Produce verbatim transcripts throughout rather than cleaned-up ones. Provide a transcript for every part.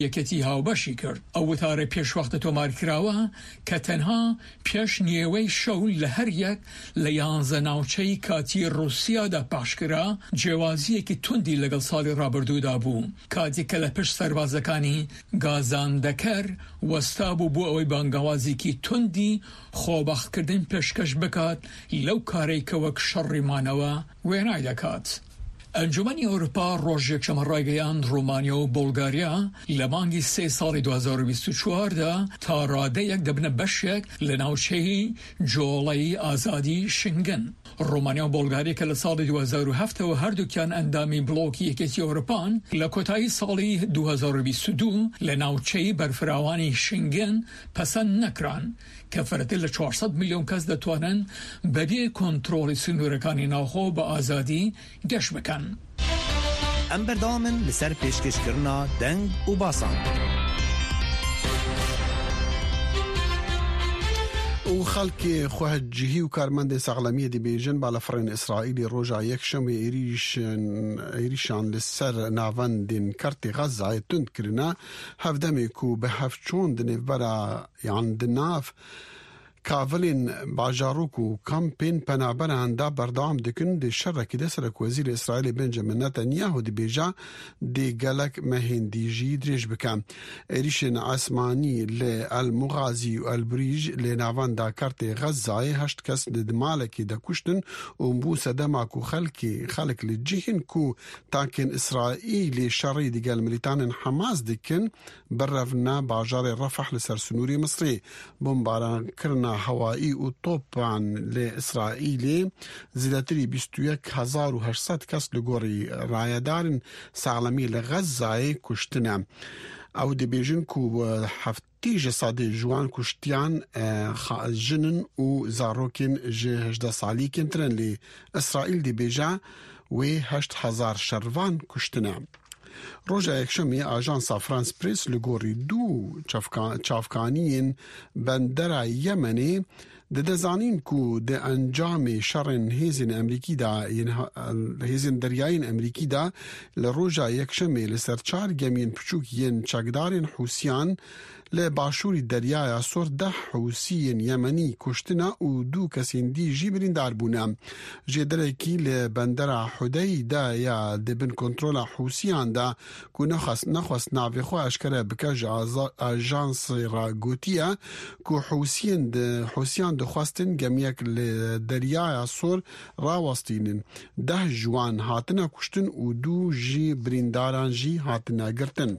یەکەتی هاوبەشی کرد ئەو وتارە پێشوەختە تۆمارکراوە کە تەنها پێش نیێوەی شەو لە هەر یەک لە یانزە ناوچەی کاتی ڕووسیادا پاشکرا جیاوازیەکی توندی لەگەڵ ساڵی ڕابردوودا بوو کاتێککە لە پشت سەربازەکانی گازاندەکەر وەستا بوو بۆ ئەوەی بانگاوازێکی توندی خۆبەختکردن پێشکەش بکات لەو کارێکە وەک شەڕیمانەوە وێنای دەکات. ئەنجومەنی ئەوروپا ڕۆژێک چەمەڕایگەیاند ڕۆمانیا و بۆڵگاریا لە مانگی سێ ساڵی دو هەزار و بیست و چواردا تا ڕادەیەک دەبنە بەشێک لە ناوچەی جۆڵەی ئازادی شنگن. ڕۆمانیا و بۆڵگاریا کە لە ساڵی دو هەزار و هەفتەوە هەردووکیان ئەندامی بڵۆکی یەکێتی ئەوروپان لە کۆتایی ساڵی دو هەزار و بیست و دوو لە ناوچەی بەرفراوانی شنگن پەسەند نەکران کە فەرەتر لە چوارسەد میلیۆن کەس دەتوانن بەبێ کۆنتڕۆڵی سنوورەکانی ناوخۆ بە ئازادی گەشت بکەن. ئەم بەردەوامن لەسەر پێشکەشکردنا دەنگ و باسان. و خەڵکی خۆهەتجیهی و کارمەندی سەغڵەمیە دەبێژن بالەفڕێن ئیسرائیلی ڕۆژا یەکشەمە عێریشان لەسەر ناوەندین کەرتی غەزای توندکردنە هەفدەمێک و بە هەفچۆن دنێڤبەرە یان دناف کاڤلین باژاروک و کەمپین پەنابەراندا بەردەوام دکن دێ شەڕێکی دەسەرە وەزیری ئیسرائیلی بنجامین نەتەنیاهو دەبێژە دێ گەلک مەهێندیژی درێژ بکەن. عێریشên ئاسمانی لە ئەلموغازی و ئەلبریج لێ ناوەندا کەرتێ غەزای هەشت کەس لە مالێکی دەکوشتن و بوو سەدەماک و خەلکی خەلک لە جیهن کو تاکن ئیسرائیلی شەڕی دیگەل ملیتانن حەماس دکن بەرەڤنا باژارێ ڕەفەح لەسەر سنووری مسری بۆمبارانکردنا هەوایی و تۆپان لە ئیسرائیلی زیاتری بیست و یەک هەزار و هەشت کەس لە گۆڕی ڕایەدارن ساڵەمی لە غەزای کوشتنە. ئەو دەبێژن کو هەفتیژە سادێ جوان کوشتیان ژنن و زارۆکین ژێ هەژدە ساڵیکن ترن لێ ئیسرائیل دەبێژە وێ هەشت هەزار شەروان کوشتنە. ڕۆژە یەکشەمێ ئاژانسا فرانس پرێس لە گۆڕی دوو چاوکانیین بەندەرە یەمەنێ دەدەزانین کو دە ئەنجامی شەڕێن هێزین ئەمریکیدا هێزین دەریایین ئەمریکیدا لە ڕۆژە یەکشەمێ لەسەر چار گەمین بچووک یەن چەکدارین حوسیان لە باشووری دەریایە سۆر دە حوسیین یەمەنی کوشتنە و دوو کەسین دیژی بریندار بوونە. ژێدەرێکی لە بەندەرە حودەیدا یا دەبن کۆنتڕۆلە حوسیاندا کو نەخواست نەخواست ناوێ خۆ ئەشکەرە بکە ئاژانسی ڕاگوتیە کو حوسیین حوسیان دەخواستن گەمیەک لە دەریایە سۆر ڕاوەستینن دە جوان هاتنە کوشتن و دوو ژی برینداران ژی هاتنە گرتن.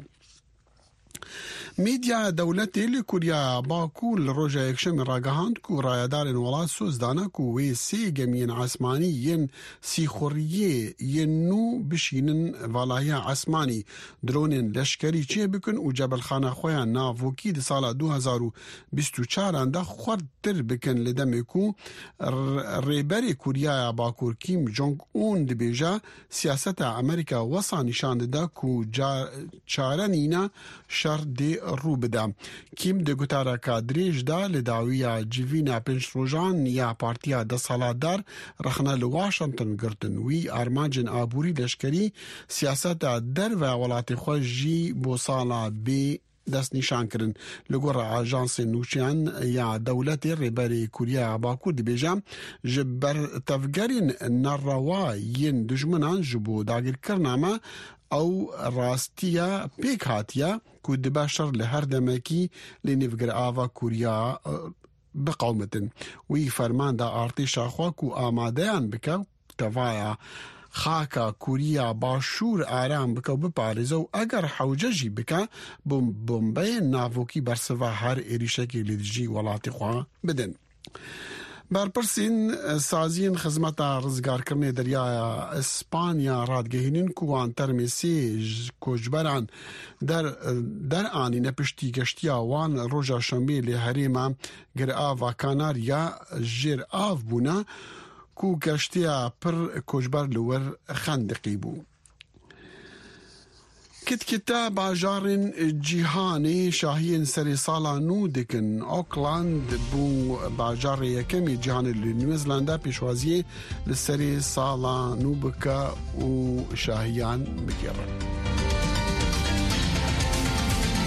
میدیا دەوڵەتی لە کوریا باکوور لە ڕۆژە یەکشەمێ ڕاگەهاند و ڕایەدارên وڵات سۆزدانە و وێ سێ گەمیên عەسمانی یەن سیخۆڕیê یەن نû بشînin valaya عەسمانî dronên leşkerî çê bikin û cebelxana xwe ya navokî di sala du hezar û bîst û çaran de xwerttir bikin li demê ku rêberê Kuryaya Bakur Kim Jong-un dibêje siyaseta Amerîka wesa nîşan dide ku çarenîna şer dê ڕوو بدە. کیم د گوتارەکە درێژدا لە داویە جیڤینە پێنج ڕۆژان یا پارتیا دە سەڵاتدار رەخنە لە واشنگتن گرتن وی ئارمانجن ئابووری لەشکەری سیاسەتە دەرڤە وڵاتی خۆشی بۆ ساڵا بێ دەست نیشانکردن. لەگۆڕە ئاژانسێ نووچیان یا دەوڵەتی ڕێبەری کوریا باکوور دەبێژە ji bertevgerên نەڕەوا yên dijminan ji bo dagirkirina ئەو ڕاستیە پێک هاتیە ku dibe şer li her demekî lê nêvgirava Kurya biqewmitin. Wî fermanda artêşa xwe ku amadeyan bike tevaya xaka Kurya başûr aram bike û biparêze û eger hewce jî bike bombeyên navokî bersiva her êrişekê lê dijî welatê xwe bidin. بەرپرسین سازیین خزمەتە ڕزگارکردنê deryaya ئیسپانیا ڕادگەهێنین ku wan termê sê koçberan deranîne piştî geştiya wan roja şemê lê herêma girava Kanarya jêr av bûne ku geştiya pir koçber li wir xendiqî bû. کتکتا باژارên cîhanê şahiyên serê sala nû dikin. Auckland bû bajarê yekemê cîhanê li New Zealandê pêşwaziyê li serê sala nû bike û şahiyan bigêrin.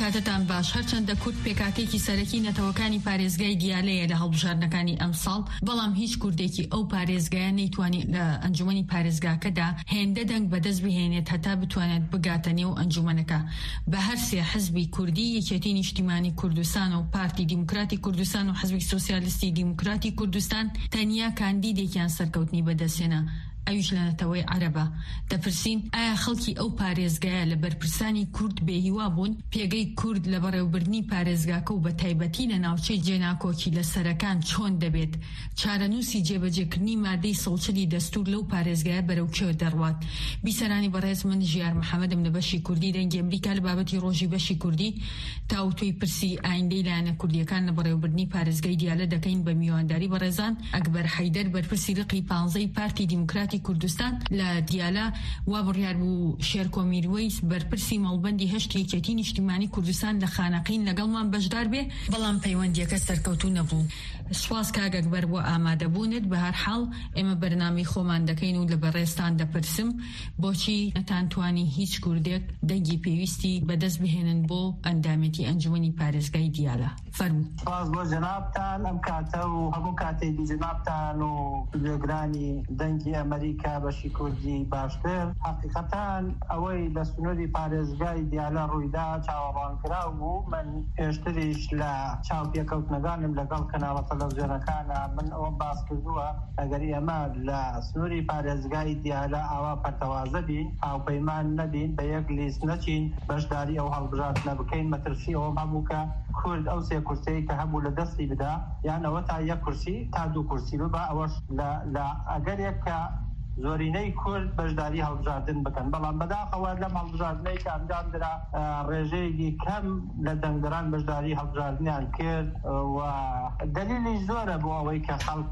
کاتتان باش. هەرچەندە کورد پێکاتێکی سەرەکی نەتەوەکانی پارێزگای دیالەیە لە هەڵبژاردنەکانی ئەم ساڵ، بەڵام هیچ کوردێکی ئەو پارێزگایە نەیتوانی لە ئەنجومەنی پارێزگاکەدا هێندە دەنگ بەدەست بهێنێت هەتا بتوانێت بگاتە نێو ئەنجومەنەکە. بە هەر سێ حزبی کوردی، یەکێتی نیشتیمانی کوردستان و پارتی دیموکراتی کوردستان و حزبی سۆسیالیستی دیموکراتی کوردستان تەنیا کاندیدێکیان سەرکەوتنی بەدەستێنە، ئەویش لە نەتەوەی عەرەبە. دەپرسین ئایا خەڵکی ئەو پارێزگایە لە بەرپرسانی کورد بێهیوا بوون؟ پێگەی کورد لە بەڕێوەبردنی پارێزگاکە و بە تایبەتی لە ناوچەی جێناکۆکی لە سەرەکان چۆن دەبێت؟ چارەنووسی جێبەجێکردنی مادەی سەڵچلی دەستور لەو پارێزگایە بەرەو کوێ دەڕوات؟ بیسەرانی بەڕێز من ژیار محەممەدم لە بەشی کوردی دەنگی ئەمریکا لە بابەتی ڕۆژی بەشی کوردی تاوتوی پرسی ئایندەی لایەنە کوردیەکان لە بەڕێوەبردنی پارێزگای دیالە دەکەین بە میوانداری بەڕێزان ئەکبەر حەیدەر، بەرپرسی ڕقی پانزەی پارتی دیموکراتی کوردستان لە دیالە، وا بڕیار بوو شێرکۆ میروەیس بەرپرسی مەڵبەندی هەشت یەکێتی نیشتیمانی کوردستان لە خانەقین لەگەڵمان بەشدار بێ، بەڵام پەیوەندیەکە سەرکەوتوو نەبوو. سوپاس کاک ئەکبەر بۆ ئامادەبوونت. بە هەر حاڵ ئێمە بەرنامەی خۆمان دەکەین و لە بەڕێستان دەپرسم بۆچی نەتانتوانی هیچ کوردێک دەنگی پێویستی بەدەست بهێنن بۆ ئەندامەتی ئەنجومەنی پارێزگای دیالە؟ فەرموو. سپاس بۆ جەنابتان ئەم کاتە و هەموو کاتێکی جەنابتان و لێگرانی دەنگی ئەمریکا بەشی کوردی باشتر. حقیقەتان ئەوەی لە سنووری پارێزگای دیالە ڕوویدا چاوەڕوانکراو بوو. من پێشتریش لە چاوپێکەوتنەکانم لەگەڵ کەناڵە تەلەڤیزیۆنەکانە من ئەوە باس کردووە ئەگەر ئێمە لە سنووری پارێزگای دیالە ئاوا پەرتەوازە بین، هاوپەیمان نەبین، بە یەک لیست نەچین، بەشداری ئەو هەڵبژاردنە بکەین، مەترسی ئەوە هەبوو کە کورد ئەو سێ کورسەی کە هەبوو لە دەستی بدا، یان ئەوە تا یەک کورسی تا دوو کورسی ببا. ئەوەش لە ئەگەرێک کە زۆرینەی کورد بەشداری هەڵبژاردن بکەن. بەڵام بەداخەوە لەم هەڵبژاردنەی کە ئەنجام درا ڕێژەیەکی کەم لە دەنگدەران بەشداری هەڵبژاردنیان کرد و دلیلی زۆرە بۆ ئەوەی کە خەڵک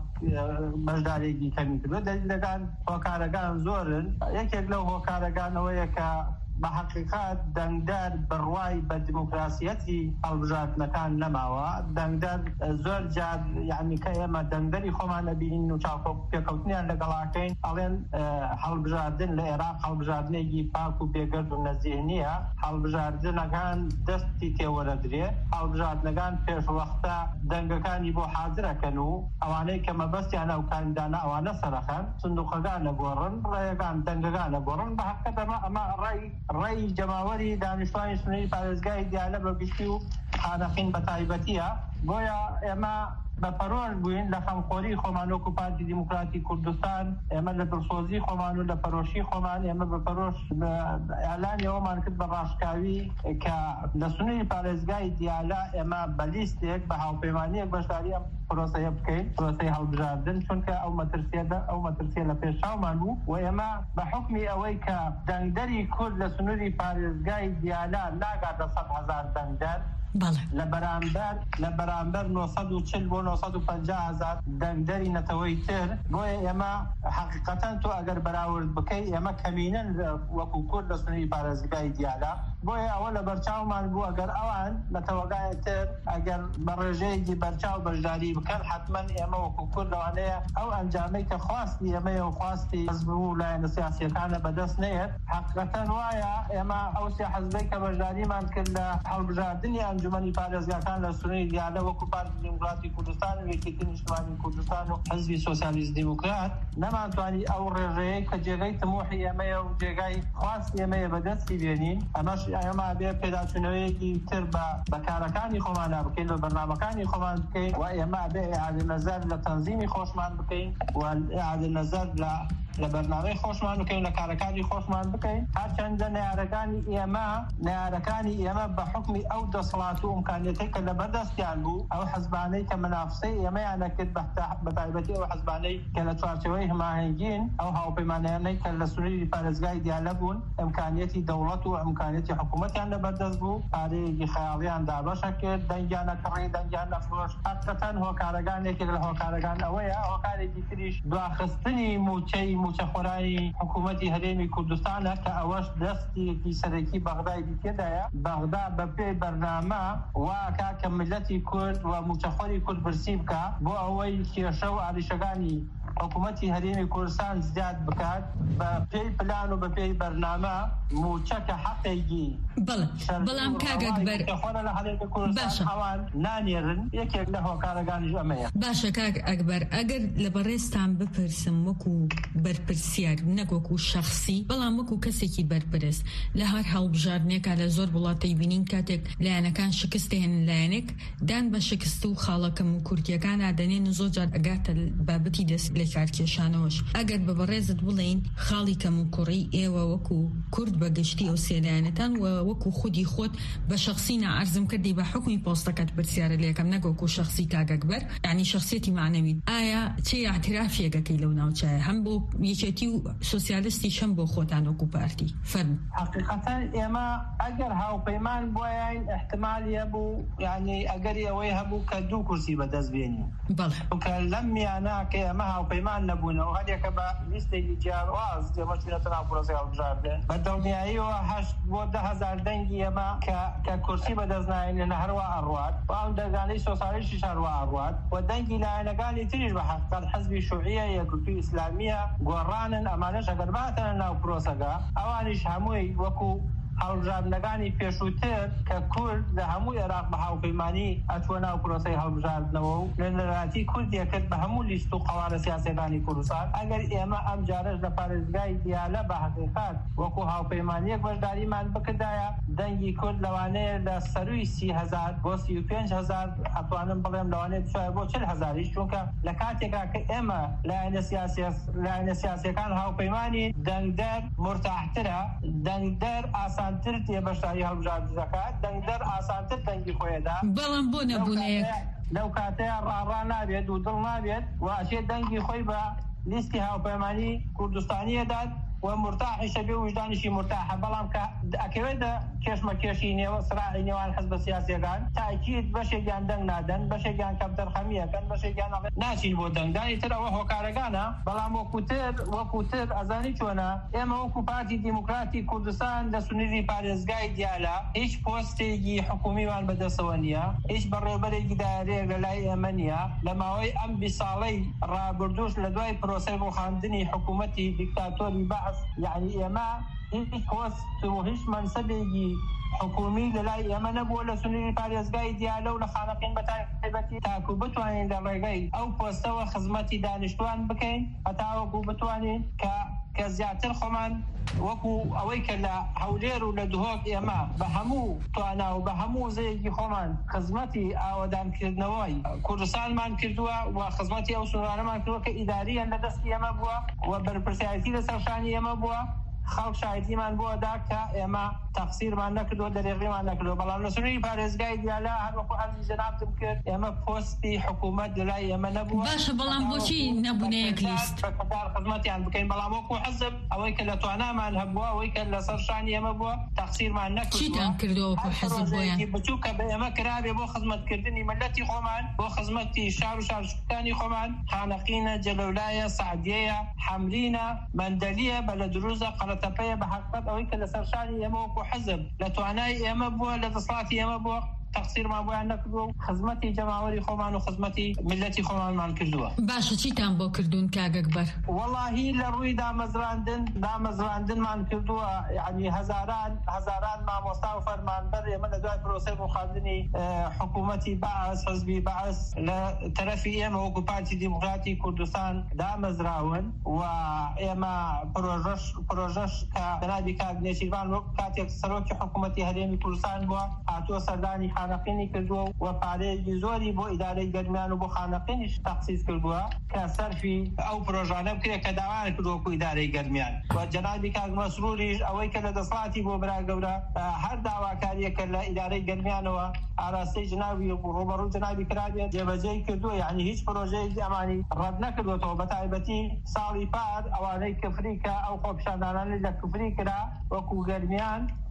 بەشدارێکی کەمی کردوە. دلیلەکان هۆکارەکان زۆرن. یەکێک لەو هۆکارەکانەوەیە کە بە حقیقات دەنگدار بڕوای بە دیموکراسیەتی هەڵبژاردنەکان نەماوە. دەنگدار زۆر جار یعنی کە ئێمە دەنگدەری خۆمان ئەبینین و چاوپێکەوتنیان لەگەڵاکەین ئەڵێن هەڵبژاردن لە عێراق هەڵبژاردنێکی پاک و بێگەرد و نەزیه نییە. هەڵبژاردنەکان دەستی تێوەرەدرێ. هەڵبژاردنەکان پێشوەختە دەنگەکانی بۆ حازرەکەن و ئەوانەی کە مەبەستیان ئەو کاندانە ئەوانە سەرەخەن، سندوقەکان نەگۆڕن، ڕێیەکان دەنگەکان نەگۆڕن. بە حقیقەت ئەمە ڕای ڕێی جەماوەری دانیشتوانی سنووری پارێزگای دیالە بە گشتی و خانەقین بە تایبەتیە. بۆیە ئێمە بە پەرۆژ بووین لە خەمخۆری خۆمان وەکو پارتی دیموکراتی کوردستان. ئێمە لە دڵسۆزی خۆمان و لە پەرۆشی خۆمان ئێمە بە پەرۆژ ئەلانی ئەوەمان کرد بە ڕاشکاوی کە لە سنووری پارێزگای دیالە ئێمە بە لیستێک بە هاوپەیمانیەک بەشداری ئەم پرۆسەیە بکەین، پرۆسەی هەڵبژاردن، چونکە ئەو مەترسیەدا ئەو مەترسیە لە پێشاومان بوو و ئێمە بە حکمی ئەوەی کە دەنگدەری کورد لە سنووری پارێزگای دیالە ناگاتە سەد هەزار دەنگدەر، لە بەرامبەر لە بەرامبەر نۆ سەد و چل بۆ نۆ سەد و پەنجا هەزار دەنگدەری نەتەوەی تر. بۆیە ئێمە حقیقەتەن تۆ ئەگەر بەراورد بکەی ئێمە کەمینەن وەکو کورد لە سنووری پارێزگای دیالە. بۆیە ئەوە لە بەرچاومان بوو ئەگەر ئەوان لە تەوەگای تر ئەگەر بە ڕێژەیەکی بەرچاو بەشداری بکەن حتمەن ئێمە وەکو کورد لەوانەیە ئەو ئەنجامەی کە خواستی ئێمەیە و خواستی حزب و لایەنە سیاسیەکانە بەدەست نەیەت. حقیقەتەن وایە ئێمە ئەو سێ حزبەی کە بەشداریمان کرد لە هەڵبژاردننی ئەنجومەنی پارێزگاکان لە سنووری دیالە وەکو پارتی دیموکراتی کوردستان و یەکێتی نیشتیمانی کوردستان و حزبی سۆسیالیست دیموکرات نەمانتوانی ئەو ڕێژەیە کە جێگەی تموحی ئێمەیە و جێگای خواست ئێمەیە بەدەستی بێنین. ئەمەش ئێمە بێ پێداچوونەوەیەکی تر بە بەکارەکانی خۆمان بکەین و بەرنامەکانی خۆمان بکەین و ئێمە بێ ئیعادە نەزەر لە تەنزیمی خۆشمان بکەین و ئیعادە نەزەر لە لە بەرنامەی خۆشمان بکەین، لە کارەکانی خۆشمان بکەین. هەرچەندە نەیارەکانی ئێمە نەیارەکانی ئێمە بە حکمی ئەو دەسەڵات و ئیمکانیەتەی کە لە بەردەستیان بوو، ئەو حەزبانەی کە منافسەی ئێمەیانە کرد بە تایبەتی ئەو حەزبانەی کە لە چوارچێوەی هەماهەنگین، ئەو هاوپەیمانیانەی کە لە سنووری پارێزگای دیالە بوون، ئیمکانیەتی دەوڵەت و ئیمکانیەتی حکوومەتیان لە بەردەست بوو، پارەیەکی خەیاڵیان دابەشە کرد، دەنگیانە کڕی، دەنگیان نەفرۆش. حقیقەتەن هۆکارەکان یەکێک لە هۆکارەکان ئەوەیە. هۆکارێکی تریش دواخستنی موچەی موچەخۆرانی حکوومەتی هەرێمی کوردستانە کە ئەوەش دەستێکی سەرەکی بەغدای دیکێدایە. بەغدا بە پێی بەرنامە واکا کە ملەتی کورد و موچەخۆری کورد برسی بکە بۆ ئەوەی کێشە و ئاریشەکانی حکوومەتی هەرێمی کوردستان زیاد بکات بە پێی پلان و بە پێی بەرنامە موچەکە حەقێکی بەڵام کاگەکبەر باشە ئەوان نانێرن یەکێک لە هۆکارەکانیش ئەمەیە. باشە کاک ئەکبەر ئەگەر لە بەڕێستان بپرسم وەکو بەرپرسیار نەک وەکو شەخسی بەڵام وەکو کەسێکی بەرپرست لە هەر هەڵبژاردنێکا لە زۆر وڵاتەی بینین کاتێک لایەنەکان شکست هێن لایەنێک دان بە شکست و خاڵەکەم و کورتیەکان ئادەنێن زۆر جار ئەگاتە بابەتی دەست لە کارکێشانەوەش. ئەگەر بە بەڕێزت بڵین خاڵی کەم و کوڕی ئێوە وەکو کورد بەگشتی ئەو سێلایەنەتان و وەکو خودی خۆت بە شخصی نەعەرزم کردی بە حکمی پۆستەکەت پرسیارە لێکم نەگۆکو شخصی کاگەکبەر یعنی شخصیەتی معنەوی ئایا چه اعترافیەکەکەی لەو ناوچایە هەم بۆ یەکێتی و سۆسیالیستی شەم بۆ خۆتان وەکو پارتی فەرم؟ حقیقەتەن ئێمە ئەگەر هاوپەیمان بۆیان احتمالیە بوو یعنی ئەگەری ئەوەی هەبوو کە دوو کورسی بەدەست بێنین کە لەم میانە کە ئێمە هاوپەیمان نەبوونەوە هەرێکە بە لیستێکی جیاواز ئێمە چونەتە ناو پرۆسەی هەڵبژاردن بە دڵنیاییەوە هەشت بۆ ده هەزار دەنگی ئێمە کە کورسی بەدەست نایێنێنە هەروە ئەڕوات و ئەو دەرگانەی سۆسیالیستی هەروە ئەڕوات و دەنگی لایەنەکانی تریش بە حەقیقەت حەزبی شووعیە یەکگرتووی ئیسلامیە گۆڕانن ئەمانەش ئەگەر باتەنە ناو پرۆسەکە ئەوانیش هەمووی وەکو هەڵبژاردنەکانی پێشووتر کە کورد لە هەموو عێراق بە هاوپەیمانی ئەچوە ناو پرۆسەی هەڵبژاردنەوە و لە نەراتی کوردیە کرد بە هەموو لیست و قەوارە سیاسیەکانی کوردستان. ئەگەر ئێمە ئەم جارەش لە پارێزگای دیالە بە حەقیقەت وەکو هاوپەیمانیەک بەشداریمان بکردایە دەنگی کورد لەوانەیە لە سەروی سی هەزار بۆ سی و پێنج هەزار ئەتوانم بڵێم لەوانەیە بچوایە بۆ چل هەزاریش چونکە لە کاتێکا کە ئێمە لایەنە سیاسیەکان هاوپەیمانی دەنگدەر مرتاحترە دەنگدەر ئاسان تر تێ بەشداری هەڵبژاردن دەکات دەنگدەر ئاسانتر دەنگی خۆیەدا بەڵام بۆ نەبوونەیەک لەو کاتەیە ڕاڕا نابێت و دڵ نابێت و ئەچێت دەنگی خۆی بە لیستی هاوپەیمانی کوردستانیەدات و مرتاحیشە بێ وجدانیشی مرتاحە بەڵام کە ئەکەوێتە کێشمەکێشی نێوە سراعی نێوان حەزبە سیاسیەکان تاکید بەشێکیان دەنگ نادەن بەشێکیان کەمتەرخەمیەکەن بەشێکیان ناچین بۆ دەنگدانی تر ئەوە هۆکارەکانە بەڵام وەکوتر وەکوتر ئەزانی چۆنە ئێمە وەکو پارتی دیموکراتی کوردستان لە سنووری پارێزگای دیالە هیچ پۆستێکی حکومیوان بەدەستەوە نییە هیچ بەڕێوەبەرێکی دارەیەک لە لای ئێمە نییە لە ماوەی ئەم بیست ساڵەی ڕابردووش لە دوای پرۆسەی ڕووخاندنی حکوومەتی دیکتاتۆری يعني ئێمە هیچ پۆست و هیچ منسەبێکی حکومی لەلای ئێمە نەبووە لە سنووری پارێزگای دیالە و لە خانەقین بەتایبەتی تاکو بتوانین لە ڕێگەی ئەو پۆستەوە خزمەتی دانیشتوان بکەین هەتاوەکو بتوانین کە کە زیاتر خۆمان وەکو ئەوەی کە لە هەولێر و لە دهۆک ئێمە بە هەموو توانا و بە هەموو زەیەکی خۆمان خزمەتی ئاوەدانکردنەوەی کوردستانمان کردووە و خزمەتی ئەو سوورانەمان کردووە کە ئیداریان لە دەستی ئێمە بووە و بەرپرسیارەتی لەسەر شانی ئێمە بووە خەڵک شایەتیمان بۆ دا کە ئێمە تەقسیرمان نەکردووە دەرێڕیمان نەکردووە بەڵام لە سنووری پارێزگای دیالە هەر وەکو عەرزی جەنابتم کرد ئێمە پۆستی حکوومەت لەلای ئێمە نەبووە. باشە بەڵام بۆچی نەبوونەیەک لیست بەکەدار خزمەتیان بکەین بەڵام وەکو حەزب ئەوەی کە لە توانامان هەبووە ئەوەی کە لەسەر شانی ئێمە بووە تەقسیرمان نەکردووە. چیتان کردووە وەکو حەزب بۆیان بچوو کە بە ئێمە کرابێ بۆ خزمەتکردنی ملەتی خۆمان بۆ خزمەتی شار و شارشکانی خۆمان خانەقینە جەلەولایە سعدیەیە حەمرینە مەندەلیە بەلە دروزە قەڵەتەپەیە بە حقیقەت ئەوەی کە لەسەر شانی ئێمە وەکو حەزب لە توانای ئێمە بووە لە دەسەڵاتی ئێمە بووە تەقسیرمان بۆیان نەکردووە و خزمەتی جەماوەری خۆمان و خزمەتی ملەتی خۆمانمان کردووە. باشە چیتان بۆ کردوون کاگەکبەر؟ وەڵاهی لە ڕووی دامەزراندن دامەزراندنمان کردووە یعنی هەزاران هەزاران مامۆستا و فەرمانبەر ئێمە لە دوای پرۆسەی ڕووخاندنی حکوومەتی بەعەس حزبی بەعەس لە تەرەفی ئێمە وەکو پارتی دیموکراتی کوردستان دامەزراون و ئێمە پرۆژەش پرۆژەش کە جەنابی کاک نێچیروان وەک کاتێک سەرۆکی حکوومەتی هەرێمی کوردستان بووە هاتووە سەردانی خانەقینی کردووە و پارەیەکی زۆری بۆ ئیدارەی گەرمیان و بۆ خانەقینیش تەخسیس کردووە کە سەرفی ئەو پرۆژانە بکرێت کە داوای کردووە وەکو ئیدارەی گەرمیان و جەنابی کاک مەسرووریش ئەوەی کە لە دەسەڵاتی بۆ برا گەورە هەر داواکاریەکە لە ئیدارەی گەرمیانەوە ئاراستەی جناوی ڕوبەڕوو جنابی کرابێت جێبەجێی کردووە یعنی هیچ پرۆژەیەکی ئەمانی ڕەت نەکردوێتەوە بە تایبەتی ساڵی پار ئەوانەی کفری کە ئەو خۆپیشاندانانەی لە کفری کرا وەکو گەرمیان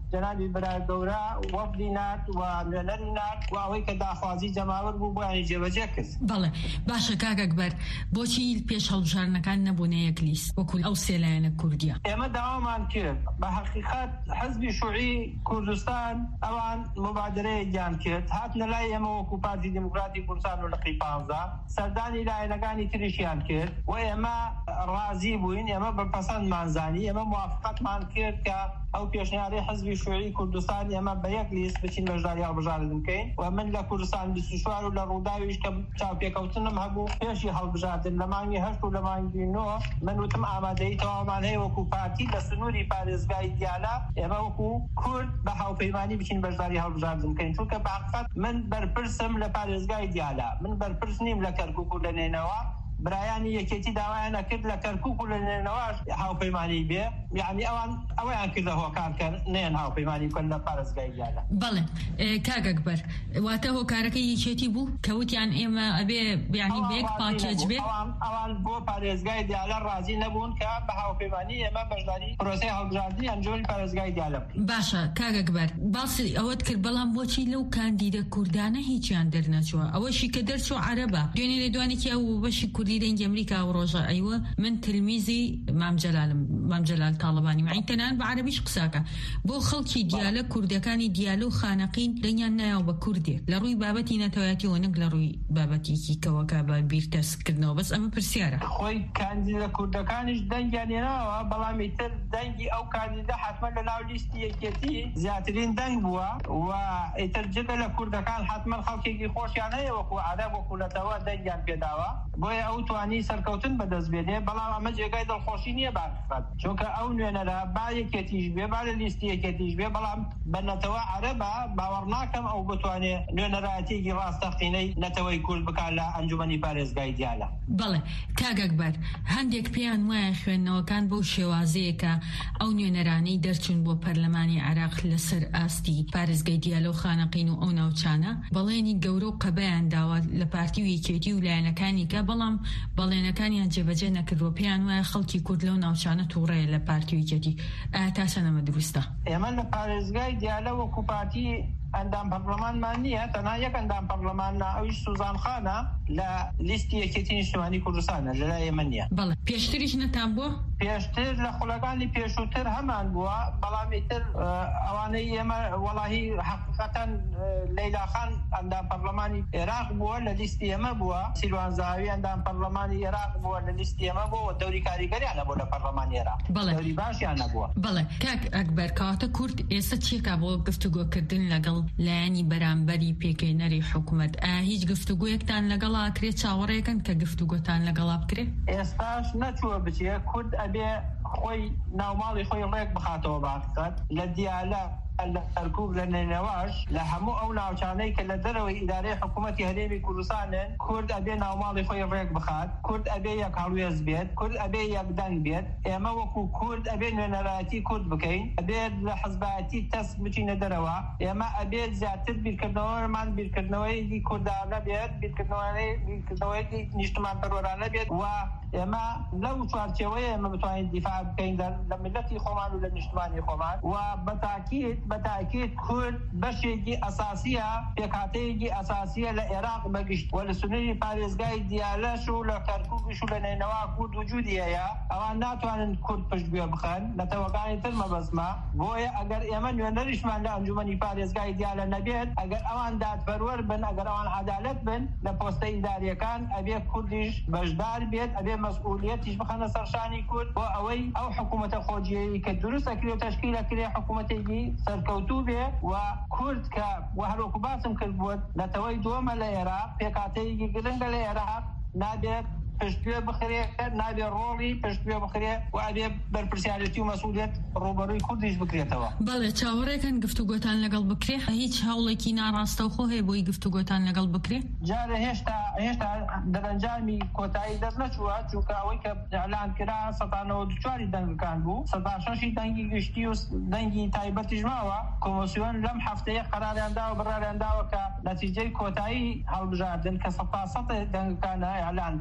جنابی برای گەورە وەفدی نات و نوێنەری نات و ئەوەی کە داخوازی جەماوەر بوو بۆیانی جێبەجێ کرد. بەڵێ باشە کاک ئەکبەر بۆچی پێش هەڵبژارنەکان نەبوونە یەک لیست وەکو ئەو سێلایەنە کوردیە؟ ئێمە داوامان کرد بە حەقیقەت حزبی شوعی کوردستان ئەوان مبادرەیەکیان کرد هاتنە لای ئێمە وەکو پارتی دیموکراتی کوردستان و لەقی پانزە سەردانی لایەنەکانی تریشیان کرد و ئێمە ڕازی بووین ئێمە بەپەسەندمان زانی ئێمە موافقەتمان کرد کە ئەو پێشنیاری حزبی شوعی کوردستان ئێمە بە یەک لیست بچین بەشداری هەڵبژاردن بکەین و من لە کوردستان بیست و چوار و لە ڕووداویش کە چاوپێکەوتنم هەبوو پێشی هەڵبژاردن لە مانگی هەشت و لە مانگی نۆ من وتم ئامادەیی تەواومان هەیە وەکو پارتی لە سنووری پارێزگای دیالە ئێمە وەکو کورد بە هاوپەیمانی بچین بەشداری هەڵبژاردن بکەین چونکە بەحقیقەت من بەرپرسم لە پارێزگای دیالە من بەرپرس نیم لە کەرکووک و لە نێنەوە برایانی یەکێتی داوایان نەکرد لە کەرکووک و لە نێنەوەش هاوپەیمانی بێ یعنی ئەوان ئەوەیان کردە هۆکار کە نێن هاوپەیمانی بکەن لە پارێزگای دیالە. بەڵێ کاک ئەکبەر واتە هۆکارەکەی یەکێتی بوو کەوتیان ئێمە ئەبێ یعنی بێک پاکێج بێ ئەوان بۆ پارێزگای دیالە ڕازی نەبوون کە بە هاوپەیمانی ئێمە بەشداری پرۆسەی هەڵبژاردنی ئەنجومی پارێزگای دیالە بکەین. باشە کاک ئەکبەر باسی ئەوەت کرد بەڵام بۆچی لەو کاندیدە کوردانە هیچیان دەرنەچووە ئەوەشی کە دەرچوو عەرەبە دوێنێ لە دوانێکی ئەو بەشی کوردی دەنگی ئەمریکا و ڕۆژە ئەیوە من تلمیزی مام جەلالم مام جەلال تاڵبانی معین تەنان بە عەرەبیش قساکە بۆ خەڵکی دیالە کوردەکانی دیالە و خانەقین دەنگیان نایەوە بە کوردێک لە ڕووی بابەتی نەتەوەیەتیەوە نەک لە ڕووی بابەتێکی کەوەکە بە بیرتەسکردنەوە بەس ئەمە پرسیارە خۆی کاندیدە کوردەکانیش دەنگیان هێناوە بەڵامی تر دەنگی ئەو کاندیدە حتمما لە ناو لیستی یەکێتی زیاترین دەنگ بووە و ئیتر جدە لە کوردەکان حتمما خەڵکێکی خۆشیان هەیە وەکو عەرەب وەکو نەتەوە دەنگیان پێداوە بۆیە ئەو توانی سەرکەوتن بەدەست بێنێ بەڵام ئەمە جێگای دڵخۆشی نییە باشفات چونکە ئەو نوێنەرە با یەکێتیش بێ با لە لیستی یەکێتیش بێ بەڵام بە نەتەوە عەرەبە باوەڕ ناکەم ئەو بتوانێ نوێنەرایەتێکی ڕاستەقینەی نەتەوەی کورد بکات لە ئەنجومەنی پارێزگای دیالە. بەڵێ کاک ئەکبەر هەندێک پێیان وایە خوێندنەوەکان بەو شێوازەیەکە ئەو نوێنەرانەی دەرچوون بۆ پەرلەمانی عێراق لەسەر ئاستی پارێزگای دیالە و خانەقین و ئەو ناوچانە بەڵێنی گەورە و قەبەیان داوە لە پارتی و یەکێتی و لایەنەکانی کە بەڵام بەڵێنەکانیان جێبەجێ نەکردووە پێیان وایە خەڵکی کورد لەو ناوچانە تووڕەیە لە پارتی و یەکێتی ئایا تا چەندەمە دروستە؟ ئێمە لە پارێزگای دیالە وەکو پارتی ئەندام پەرلەمانمان نییە تەنها یەک ئەندام پەرلەماننا ئەویش سوزان خانە لە لیستی یەکێتی نیشتیمانی کوردستانە لەلای ئێمە نییە. بەڵێ پێشتریش نەتان بووە؟ پێشتر لە خولەکانی پێشووتر هەمان بووە بەڵامی تر ئەوانەی ئێمە وەڵاهی حەقیقەتەن لەیلاخان ئەندام پەرلەمانی عێراق بووە لە لیستی ئێمە بووە سیروان زاوی ئەندام پەرلەمانی عێراق بووە لە لیستی ئێمە بووە دەوری کاریگەریان نەبوو لە پەرلەمانی عێراق دەوری باشیان نەبووە. بەڵێ کاک ئەکبەر کەواتە کورد ئێستا چیەکە بۆ گفتوگۆکردن لەگەڵ لایەنی بەرامبەری پێکەینەری حکوومەت ئایا هیچ گفتوگویەکتان لەگەڵا کرێت چاوەڕێکن کە گفتوگۆتان لەگەڵا بکرێت؟ ئێستاش نەچووە بچێ کورد ئەبێ خۆی ناوماڵی خۆی ڕێک بخاتەوە باشکات لە دیالە لە کەرکووک لە نێنەوەش لە هەموو ئەو ناوچانەی کە لە دەرەوەی ئیدارەی حکوومەتی هەرێمی کوردستانن کورد ئەبێ ناوماڵی خۆی ڕێک بخات کورد ئەبێ یەک هەڵوێز بێت کورد ئەبێ یەکدەنگ بێت ئێمە وەکو کورد ئەبێ نوێنەرایەتی کورد بکەین ئەبێت لە حزبایەتی تەست بچینە دەرەوە ئێمە ئەبێت زیاتر بیرکردنەوەمان بیرکردنەوەیەکی کوردانە بێت بیرکردنەوەیەکی نیشتمان پەروەرانە بێت و ئێمە لەو چوارچێوەیە ئێمە بتوانین دیفاع بکەین لە ملەتی خۆمان و لە نیشتمانی خۆمان و بەتاکید بەتاکید کورد بەشێکی ئەساسیە پێکهاتەیەکی ئەساسیە لە عێراق بەگشت و لە سنووری پارێزگای دیالەش و لە کەرکووکیش و لە نێنەوە کورد وجودی هەیە ئەوان ناتوانن کورد پشتگوێ بخەن نەتەوەکانی تر مەبەزمە بۆیە ئەگەر ئێمە نوێنەریشمان لە ئەنجومەنی پارێزگای دیالە نەبێت ئەگەر ئەوان دادپەروەر بن ئەگەر ئەوان عەدالەت بن لە پۆستە ئیداریەکان ئەبێ کوردیش بەشدار بێت ئەبێ مەسئولیەتیش بخەنە سەرشانی کورد بۆ ئەوەی ئەو حکوومەتە خۆجیەیی کە دروست ئەکرێ و تەشکیلەکرێ حکوومەتێکی سەرکەوتوو بێ و کورد کە وهەروەکو باسم کرد بووە نەتەوەی دووەمە لە عێراق پێکهاتەیەکی گرنگە لە عێراق نابێت پشتگوێ بخرێ نابێ ڕۆڵی پشتگوێ بخرێ و ئەبێ بەرپرسیارەتی و مەسئولیەت ڕوبەڕووی کوردیش بکرێتەوە. بەڵێ چاوەڕێکن گفتوگۆتان لەگەڵ بکرێ هیچ هەوڵێکی ناڕاستەوخۆ هەیە بۆی گفتوگۆتان لەگەڵ بکرێ؟ جارە هێشتا هێشتا دەرەنجامی کۆتایی دەست نەچووە چونکە ئەوەی کە ئەعلان کرا سەدانەوە دوچواری دەنگەکان بوو سەدا شەشی دەنگی گشتی و دەنگی تایبەتیش ماوە کۆمۆسیۆن لەم هەفتەیە قەراریاندا و بڕاریانداوە کە نەتیجەی کۆتایی هەڵبژاردن کە سەد تا سەد دەنگەکانە ئەعلان بکەن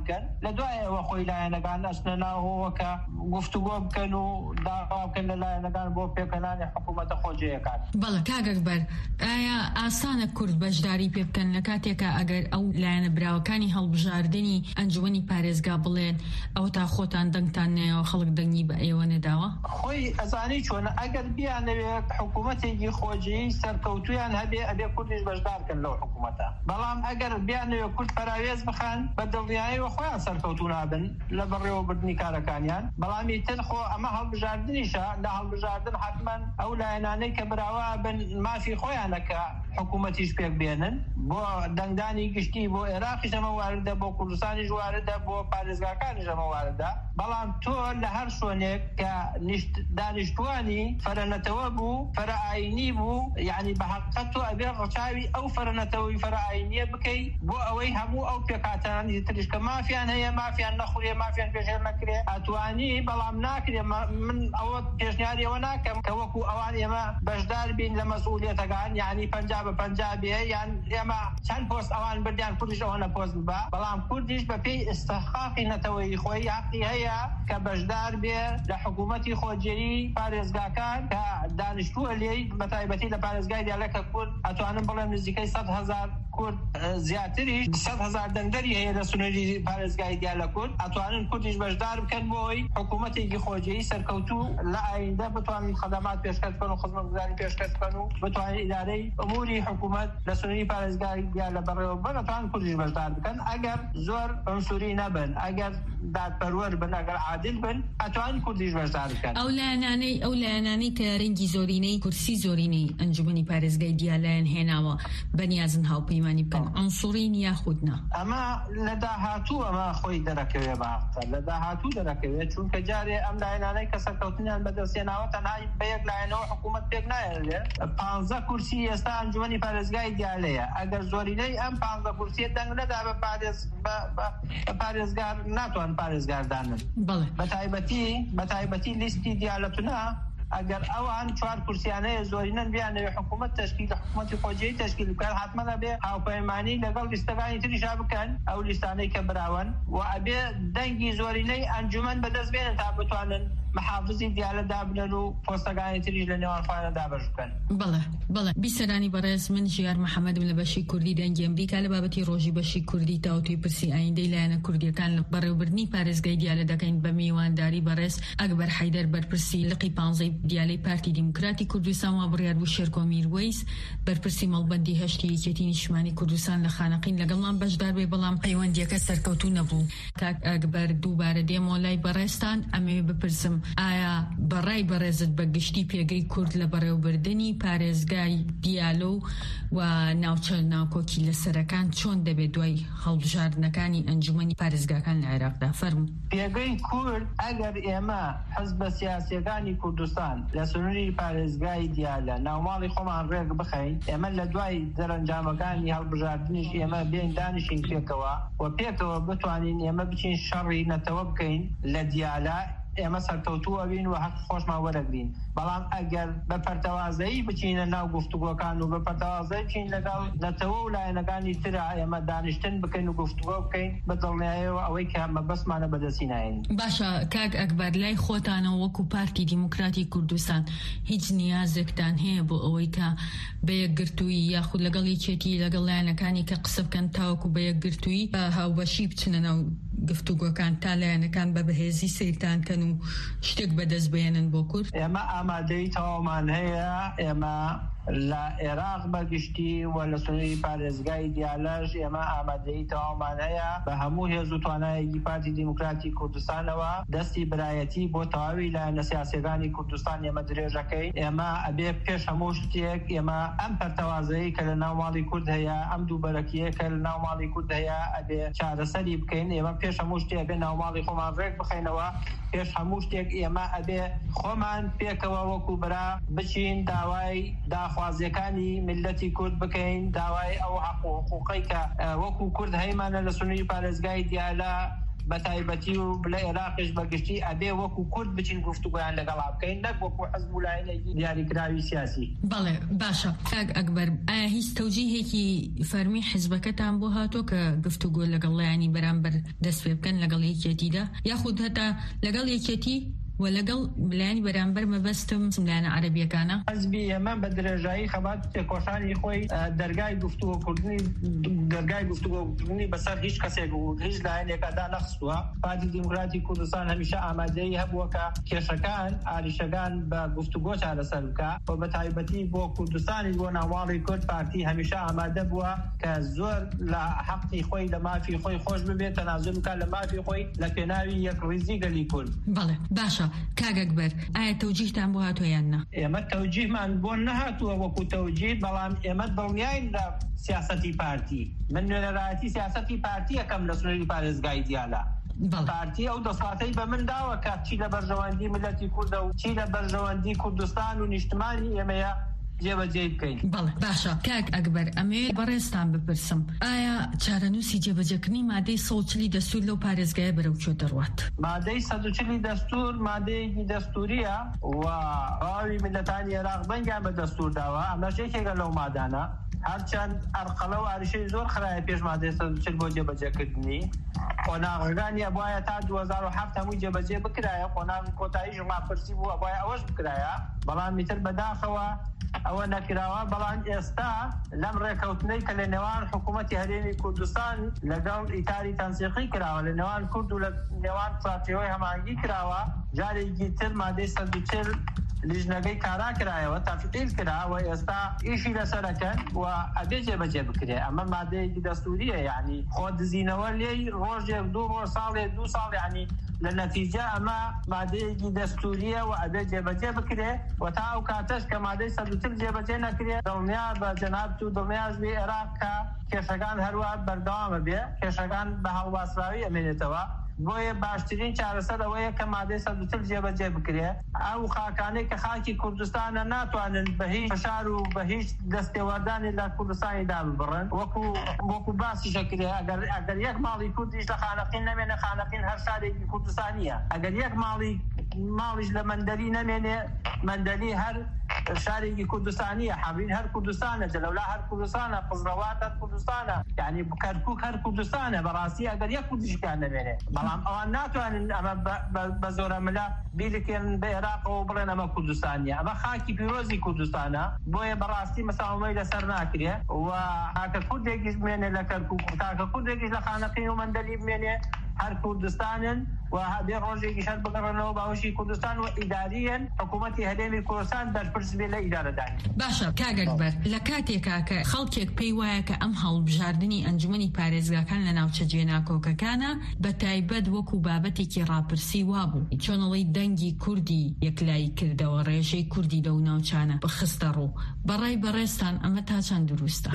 لە دوایەوە خۆی لایەنەکان ئەچنەناوەوە کە گفتوگۆ بکەن و داوا بکەن لە لایەنەکان بۆ پێکەنانی حکوومەتە خۆجێیەکان. بەڵێ کاگەکبەر، ئایا ئاسانە کورد بەشداری پێ بکەن لە کاتێکە ئەگەر ئەو لایەنە براوەکانی هەڵبژاردننی ئەنجومەنی پارێزگا بڵێن ئەو تا خۆتان دەنگتان نەیەوە خەڵک دەنگی بە ئێوە نەداوە؟ خۆی ئەزانی چۆنە ئەگەر بیانەوێت حکوومەتێکی خۆجی سەرکەوتویان هەبێ ئەبێ کوردیش بەشدارکەن لەو حکوومەتە. بەڵام ئەگەر بیانەوێت کورد پەراوێز بخەن بە دڵنیاییەوە خۆیان سەرکەوتو نابن لە بەڕێوەبردننی کارەکانیان. بەڵامی تر خۆ ئەمە هەڵبژاردنیشە، لە هەڵبژاردن حتمەن ئەو لایەنانەی کە براوە بن مافی خۆیانەکە حکوومەتیش پێک بێنن بۆ دەنگدانی گشتی بۆ عێراقیش ئەمە واردە، بۆ کوردستانیش واردە، بۆ پارێزگاکانیش ئەمە واردە. بەڵام تۆ لە هەر شوێنێک کە دانیشتوانی فەرەنەتەوە بوو، فەرەئاینی بوو، یعنی بە حەقیقەت تۆ ئەبێ ڕەچاوی ئەو فەرەنەتەوەی فەرەئاینیە بکەی بۆ ئەوەی هەموو ئەو پێکهاتانانی تریش کە مافیان هەیە، مافیان نەخورێ، مافیان پێشێر نەکرێ ئەتوانی، بەڵام ناکرێ. من ئەوە پێشنیاریەوە ناکەم کە وەکو ئەوان ئێمە بەشدار بین لە مەسئولیەتەکان، یعنی پەنجا بە پەنجا بێ، یان ئێمە چەند پۆست ئەوان بردیان کوردیش ئەوەنە پۆست ببە، بەڵام کوردیش بە پێی ئستحقاقی نەتەوەیی خۆی حەقی هەیە کە بەشدار بێ لە حکوومەتی خۆجێری پارێزگاکان کە دانیشتووە لێی بە تایبەتی لە پارێزگای دیالەکە کورد ئەتوانم بڵێم نزیکەی سەد هەزار کورد زیاتریش سەد هەزار دەنگدەری هەیە لە سنووری پارێزگای دیالە کورد ئەتوانن کوردیش بەشدار بکەن بۆی حکوومەتێکی خۆجێری سەرکەوتوو لە ئایندە بتوانن خەدەمات پێشکەش بکەن و خزمەتگوزاری پێشکەش بکەن و بتوانن ئیدارەی ئەموری حکوومەت لە سنووری پارێزگای دیالە بەڕێوە بن، ئەتوانن کوردیش بەشدار بکەن. ئەگەر زۆر عنسوری نەبن، ئەگەر دادپەروەر بن، ئەگەر عادل بن، ئەتوانن کوردیش بەشدار بکەن. ئەو لایەنانەی ئەو لایەنانەی کە ڕەنگی زۆرینەی کورسی زۆرینەی ئەنجومەنی پارێزگای دیالایەن هێناوە بەنیازن هاوپەیمانی بکەن، عنسوڕین یاخودنا. ئەمە لە داهاتوو ئەمە خۆی دەرەکەوێ بەحەقە لە داهاتوو دەرەکەوێت، چونکە جارێ ئەم لایەنانەی کە سەرکەوتنیان بەدەستێناوە تەنها بە یەک لایەنەوە حکوومەت پێک نایەنێ. پانزە کورسی ئێستا ئەنجومەنی پارێزگای دیالەیە، ئەگەر زۆرینەی ئەم پانزە کورسیە دەنگ نەدا بە پارێز بە پارێزگار ناتوان پارێزگاردانن. بە تایبەتی بە تایبەتی لیستی دیالەتونە ئەگەر ئەوان چوار کورسیانەیە زۆرینەن بیانەوێ حکوومەت تشکیل لە حکوومەتی خۆجێری تشکیل بکەن، حتمەن ئەبێ هاوپەیمانی لەگەڵ لیستەکانی تریشا بکەن ئەو لیستانەی کە براون و ئەبێ دەنگی زۆرینەی ئەنجومەن بەدەست بێنن تا بتوانن محافظی دیالە دابنن و پۆستەکانی تریش لە نێوان خۆیانە دابەش بکەن. بەڵێ بەڵێ بیسەرانی بەڕێز، من ژیار محەممەدم لە بەشی کوردی دەنگی ئەمریکا لە بابەتی ڕۆژی بەشی کوردی تاوتوی پرسی ئایندەی لایەنە کوردیەکان لە بەڕێوەبردننی پارێزگای دیالە دەکەین بە میوانداری بەڕێز ئەکبەر حەیدەر بەرپرسی لقی پانزەی دیالەی پارتی دیموکراتی کوردستان و بڕیار بوو شێرکۆ میروەیس بەرپرسی مەڵبەندی هەشتی یەکێتی نیشتیمانی کوردستان لە خانەقین لەگەڵمان بەشدار بێ، بەڵام پەیوەندیەکە سەرکەوتوو نەبوو. کاک ئەکبەر دووبارە دێمەوە لای بەڕێستان، ئەمەوێ بپرسم ئایا بەڕای بەڕێزت بە گشتی پێگەی کورد لە بەڕێوەبردننی پارێزگای دیالۆ و ناوچە ناوکۆکی لەسەرەکان چۆن دەبێت دوای هەڵبژاردنەکانی ئەنجومەنی پارێزگاکان لە عێراقدا؟ فەرموو. پێگەی کورد ئەگەر ئێمە حزبە سیاسیەکانی کوردستان لە سنووری پارێزگای دیالە ناوماڵی خۆمان ڕێک بخەین، ئێمە لە دوای دەرەنجامەکانی هەڵبژاردنیش ئێمە بێن دانیشین پێکەوە و پێکەوە بتوانین ئێمە بچین شەڕی نەتەوە بکەین لە دیالە، ئێمە سەرکەوتووە بین و حەق خۆشمان وەرەگرین. بەڵام ئەگەر بە پەرتەوازایی بچینە ناو گفتوگۆکان و بە پەرتەوازایی بچین لەگەڵ نەتەوە و لایەنەکانی ترە ئێمە دانیشتن بکەین و گفتوگۆ بکەین بە دڵنیاییەوە ئەوەی کە مەبەستمانە بەدەستی نایین. باشە کاک ئەکبەر، لای خۆتانەوە وەکو پارتی دیموکراتی کوردستان هیچ نیازێکتان هەیە بۆ ئەوەی کە بە یەکگرتووی یاخود لەگەڵ یەکێتی لەگەڵ لایەنەکانی کە قسە بکەن تاوەکو بە یەکگرتووی هاوبەشی بچنە ناو گفتوگۆکان تا لایەنەکان بە بەهێزی سەیرتان کەن و شتێک بەدەست بێنن بۆ کورد؟ ئێمە ئامادەی تەواومان هەیە. ئێمە لە عێراق بەگشتی و لە سنووری پارێزگای دیالەش ئێمە ئامادەی تەواومان هەیە بە هەموو هێز و توانایەکی پارتی دیموکراتی کوردستانەوە دەستی برایەتی بۆ تەواوی لایەنە سیاسیەکانی کوردستان ئێمە درێژەکەین. ئێمە ئەبێ پێش هەموو شتێک ئێمە ئەم پەرتەوازەیە کە لە ناوماڵی کورد هەیە، ئەم دووبەرەکیە کە لە ناوماڵی کورد هەیە ئەبێ چارەسەری بکەین. ئێمە پێش هەموو شتێک ئەبێ ناوماڵی خۆمان ڕێک بخەینەوە، پێش هەموو شتێک ئێمە ئەبێ خۆمان پێکەوە وەکو برا بچین داوای داخوازیەکانی ملەتی کورد بکەین، داوای ئەو حەق و حقوقی کە وەکو کورد هەیمانە لە سنووری پارێزگای دیالە بەتایبەتی و لە عێراقش بەگشتی ئەبێ وەکو کورد بچین گفتوگۆیان لەگەڵ بکەین نەک وەکو حزب و لایەنێکی دیاریکراوی سیاسی. بەڵێ باشە کاک ئەکبەر ئایا هیچ تەوجیهێکی فەرمی حیزبەکەتان بۆ هاتۆ کە گفتوگۆ لەگەڵ لایەنی بەرامبەر دەست پێ بکەن لەگەڵ یەکێتیدا یاخود هەتا لەگەڵ یەکێتی و لەگەڵ لایەنی بەرامبەر مەبەستم لایەنە عەرەبیەکانە؟ حزبی ئێمە بە درێژایی خەبات تێکۆشانی خۆی دەرگای گفتوگۆکردنی دەرگای گفتوگۆکردنی بەسەر هیچ کەسێک و هیچ لایەنێکەدا نەخستووە. پارتی دیموکراتی کوردستان هەمیشە ئامادەی هەبووە کە کێشەکان ئاریشەکان بە گفتوگۆ چارەسەر بکە و بە تایبەتی بۆ کوردستانی بۆ ناوڵی کورد پارتی هەمیشە ئامادە بووە کە زۆر لە حەقی خۆی لە مافی خۆی خۆش ببێت تەنازل بکات لە مافی خۆی لە پێناوی یەکڕیزی گەلی کورد. بەڵێ باشە کاک ئەکبەر ئایا تەوجیهتان بۆ هاتووە یان نا؟ ئێمە تەوجیهمان بۆ نەهاتووە وەکو تەوجیه، بەڵام ئێمە دڵنیاین لە سیاسەتی پارتی. من نوێنەرایەتی سیاسەتی پارتی یەکەم لە سنووری پارێزگای دیالە. پارتی ئەو دەسڵاتەی بە من داوە کە چی لە بەرژەوەندی ملەتی کوردە و چی لە بەرژەوەندی کوردستان و نیشتمانی ئێمەیە جێبەجێ بکەین. بەڵێ باشە کاک ئەکبەر ئەمێ بەڕێستان بپرسم ئایا چارەنووسی جێبەجێکردنی مادەی سەد و چلی دەستور لەو پارێزگایە بەرەو چۆ دەڕوات؟ مادەی سەد و چلی دەستور مادەیەکی دەستوریە و ڕاوی ملەتانی عێراق بەنگیان بە دەستور داوە. ئەمەش یەکێکە لەو مادانە. هەرچەند ئەرقەڵە و ئاریشەی زۆر خراپە پێش مادەی سەد و چل بۆ جێبەجێکردنی قۆناغەکانی ئەبوایە تا دوو هەزار و هەفت هەمووی جێبەجێ بکرایە. قۆناغی کۆتاییش ڕاپرسی بوو ئەبوایە ئەوەش بکرایە، بەڵام میتر بەداخەوە ئەوە نەکراوە. بەڵام ئێستا لەم ڕێکەوتنەی کە لە نێوان حکوومەتی هەرێمی کوردستان لەگەڵ ئیتاری تەنسیقی کراوە لە نێوان کورد و لە نێوان پارتیەوەی هەماهەنگی کراوە، جارێکی تر مادەی سەد و چل لیژنەکەی کارا کرایەوە تەفعیل کراوە. ئێستا ئیشی لەسەرەکەن و ئەبێ جێبەجێ بکرێ. ئەمە مادەیەکی دەستوریە، یعنی خۆ دزینەوە لێی ڕۆژێک دوو ڕۆژ ساڵێک دوو ساڵ، یعنی لە نەتیجە ئەمە مادەیەکی دەستوریە و ئەبێ جێبەجێ بکرێ. و تا ئەو کاتەش کە مادەی سەد و چل جێبەجێ نەکرێ دڵنیا بە جەناب و دڵنیاش بێ عێراق کە کێشەکان هەروە بەردەوامە بێ، کێشەکان بە هەڵواسراوی ئەمێنێتەوە. بۆیە باشترین چارەسەر ئەوەیە کە مادەی سەد و چل جێبەجێ بکرێ. ئەو خاکانەی کە خاکی کوردستانە ناتوانن بە هیچ فشار و بە هیچ دەستێوەردانی لە کوردستانی داببڕن. وەکو وەکو باسیشە کرێ ئەگەر ئەگەر یەک ماڵی کوردیش لە خانەقین نەمێنێ، خانەقین هەر شارێکی کوردستانیە. ئەگەر یەک ماڵی ماڵیش لە مەندەلی نەمێنێ، مەندەلی هەر شارێکی کوردستانیە. حەبین هەر کوردستانە، جەلەولا هەر کوردستانە، قزلەوات هەر کوردستانە، یعنی کەرکووک هەر کوردستانە. بەڕاستی ئەگەر یەک کوردیشیان نەمێنێ، بەڵام ئەوان ناتوانن ئەمە بە زۆرە مەلا بیرکێن بە عێراقەوە بڵێن ئەمە کوردستانیە. ئەمە خاکی پیرۆزی کوردستانە، بۆیە بەڕاستی مەساومەی لەسەر ناکرێ. و هاکە کوردێکیش بمێنێ لە کەرکووک، تاکە کوردێکیش لە خانەقین و مەندەلی بمێنێ، هەر کوردستانن و هەبێ ڕۆژێکی شەر بگەڕێنەوە باوەشی کوردستان و ئیداریەن حکوومەتی هەرێمی کوردستان بەرپرس بێ لە ئیدارەدانی. باشە کاک ئەکبەر لە کاتێکا کە خەڵکێک پێی وایە کە ئەم هەڵبژاردننی ئەنجومەنی پارێزگاکان لە ناوچە جێناکۆکەکانە بە تایبەت وەکو بابەتێکی ڕاپرسی وابوو، چۆنەڵی دەنگی کوردی یەکلایی کردەوە، ڕێژەی کوردی لەو ناوچانە بخستە ڕوو. بەڕای بەڕێستان ئەمە تا چەند دروستە؟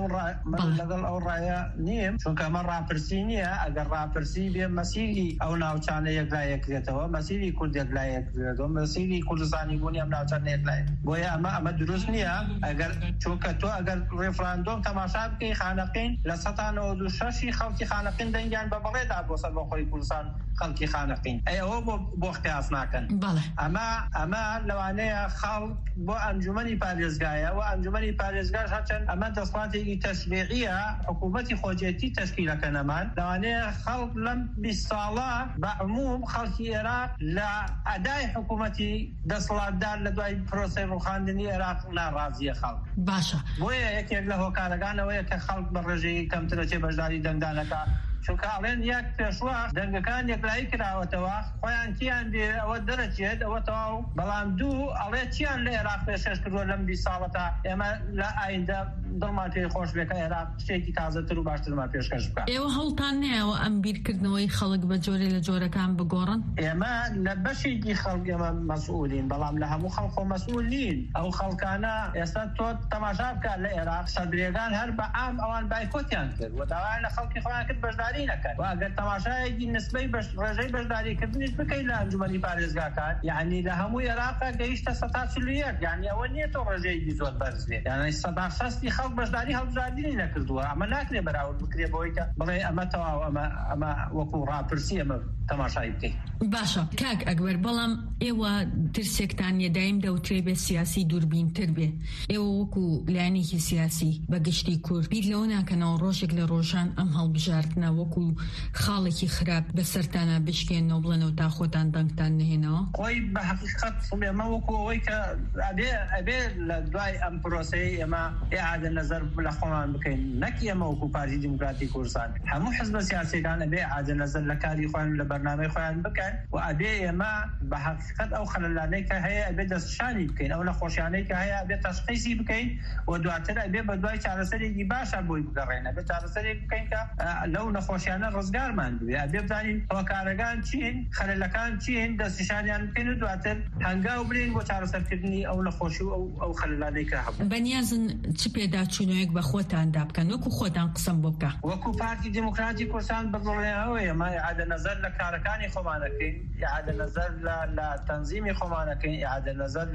لەگەڵ ئەو ڕایە نیم، چونکە ئەمە ڕاپرسی نییە. ئەگەر ڕاپرسی بێ مەسیری ئەو ناوچانە یەکلایەکرێتەوە، مەسیری کورد یەکلایەکرێتەوە، مەسیری کوردستانی بوونی ئەم ناوچانە یەکلایە. بۆیە ئەمە ئەمە دروست نییە. ئەگەر چونکە تۆ ئەگەر ڕێفراندۆم تەماشا بکەی خانەقین لە سەدانەوە دو شەشی خەڵکی خانەقین دەنگیان بە بەڵێدا بۆ سەربەخۆی کوردستان خەڵکی خانەقین. ئەوە بۆ بۆ قیاس ناکەن. ئەمە ئەمە لەوانەیە خەڵک بۆ ئەنجومەنی پارێزگایە و ئەنجومەنی پارێزگاش هەرچەند ئەمە دەسڵاتێکی تەشریعیە، حکوومەتی خۆجێتی تەشکیلەکەنەمان، لەوانەیە خەڵک لەم بیست ساڵە بە عموم خەڵکی عێراق لە ئەدای حکوومەتی دەسەڵاتدار لە دوای پرۆسەی ڕووخاندنی عێراق ناڕازیە خەڵک. باشە بۆیە یەکێک لە هۆکارەکانەوەیە کە خەڵک بە ڕێژەیەکی کەمترە چێبەشداری دەنگدانەکە. چونکە ئەڵێن یەک پێشوە دەنگەکان یەکلایی کراوەتەوە، خۆیان چیان بێ ئەوە دەرەچێت ئەوە تەواو. بەڵام دوو ئەڵێ چیان لە عێراق پێشێش کردووە لەم بیست ساڵەتا ئێمە لە ئایندە دڵمان پێی خۆش بێکە عێراق شتێکی تازەتر و باشترمان پێشکەش بکات. ئێوە هەڵتان نایەوە ئەم بیرکردنەوەی خەڵک بە جۆرێ لە جۆرەکان بگۆڕن؟ ئێمە لە بەشێکی خەڵک ئێمە مەسئولین، بەڵام لە هەموو خەڵک خۆ مەسئول نین. ئەو خەڵکانە ئێستا تۆ تەماشا بکات لە عێراق سەدرێگان هەر بە عام ئەوان بایکۆتیان کرد و داوای لە خەڵکی خۆیان کرد بەشداری بەشداری نەکەن و ئەگەر تەماشایەکی نسبەی ڕێژەی بەشداریکردنیش بکەین لە ئەنجومەنی پارێزگاکان یعنی لە هەموو عێراقا گەیشتە سەد و چل و یەک یعنی ئەوە نییە تۆ ڕێژەیەکی زۆر بەرز بێت یعنی سەد و شەست خەڵک بەشداری هەڵبژاردنی نەکردووە ئەمە ناکرێ بەراورد بکرێ بەوەی کە بڵێ ئەمە تەواو ئەمە ئەمە وەکو ڕاپرسی ئەمە تەماشای بکەین. باشە کاک ئەکبەر بەڵام ئێوە ترسێکتان یەدایم دەوترێ بێ سیاسی دووربینتر بێ ئێوە وەکو لایەنێکی سیاسی بەگشتی کورد بیر لەوە ناکەنەوە ڕۆژێک لە ڕۆژان ئەم هەڵبژاردنە وەکو خاڵێکی خراپ بەسەرتانە بشکێنەوە بڵێنەوە تا خۆتان دەنگتان نهێنەوە؟ خۆی بە حەقیقەت ئێمە وەکو ئەوەی کە ئەبێ ئەبێ لە دوای ئەم پرۆسەی ئێمە ئیعادە نەزەر لە خۆمان بکەین نەکی ئێمە وەکو پارتی دیموکراتی کوردستان هەموو حزب سیاسیەکان ئەبێ ئیعادە نەزەر لە کاری خۆیان لە بەرنامەی خۆیان بکەن و ئەبێ ئێمە بە حەقیقەت ئەو خەلەلانەی کە هەیە ئەبێ دەستشانی بکەین ئەو نەخۆشیانەی کە هەیە ئەبێ تەشخیصی بکەین و دواتر ئەبێ بە دوای چارەسەرێکی باشە بۆی بگەڕێن ئەبێ چارەسەرێک بکەین کە لەو نەخۆشیانە ڕزگارمان بوێ ئەبێ بزانین هۆکارەکان چین خەلەلەکان چین دەستنیشانیان بکەین و دواتر هەنگاو برین بۆ چارەسەرکردنی ئەو نەخۆشی و ئەو خەلەلانەی کە هەبوو. بەنیازن چ پێداچوونەوەیەک بە خۆتاندا بکەن وەکو خۆتان قسەم بۆ بکە وەکو پارتی دیموکراتی کوردستان بڵێنەوە ئێمە ئیعادە نەزەر لە کارەکانی خۆمانەکەین ئیعادە نەزەر لە تەنزیمی خۆمانەکەین ئیعادە نەزەر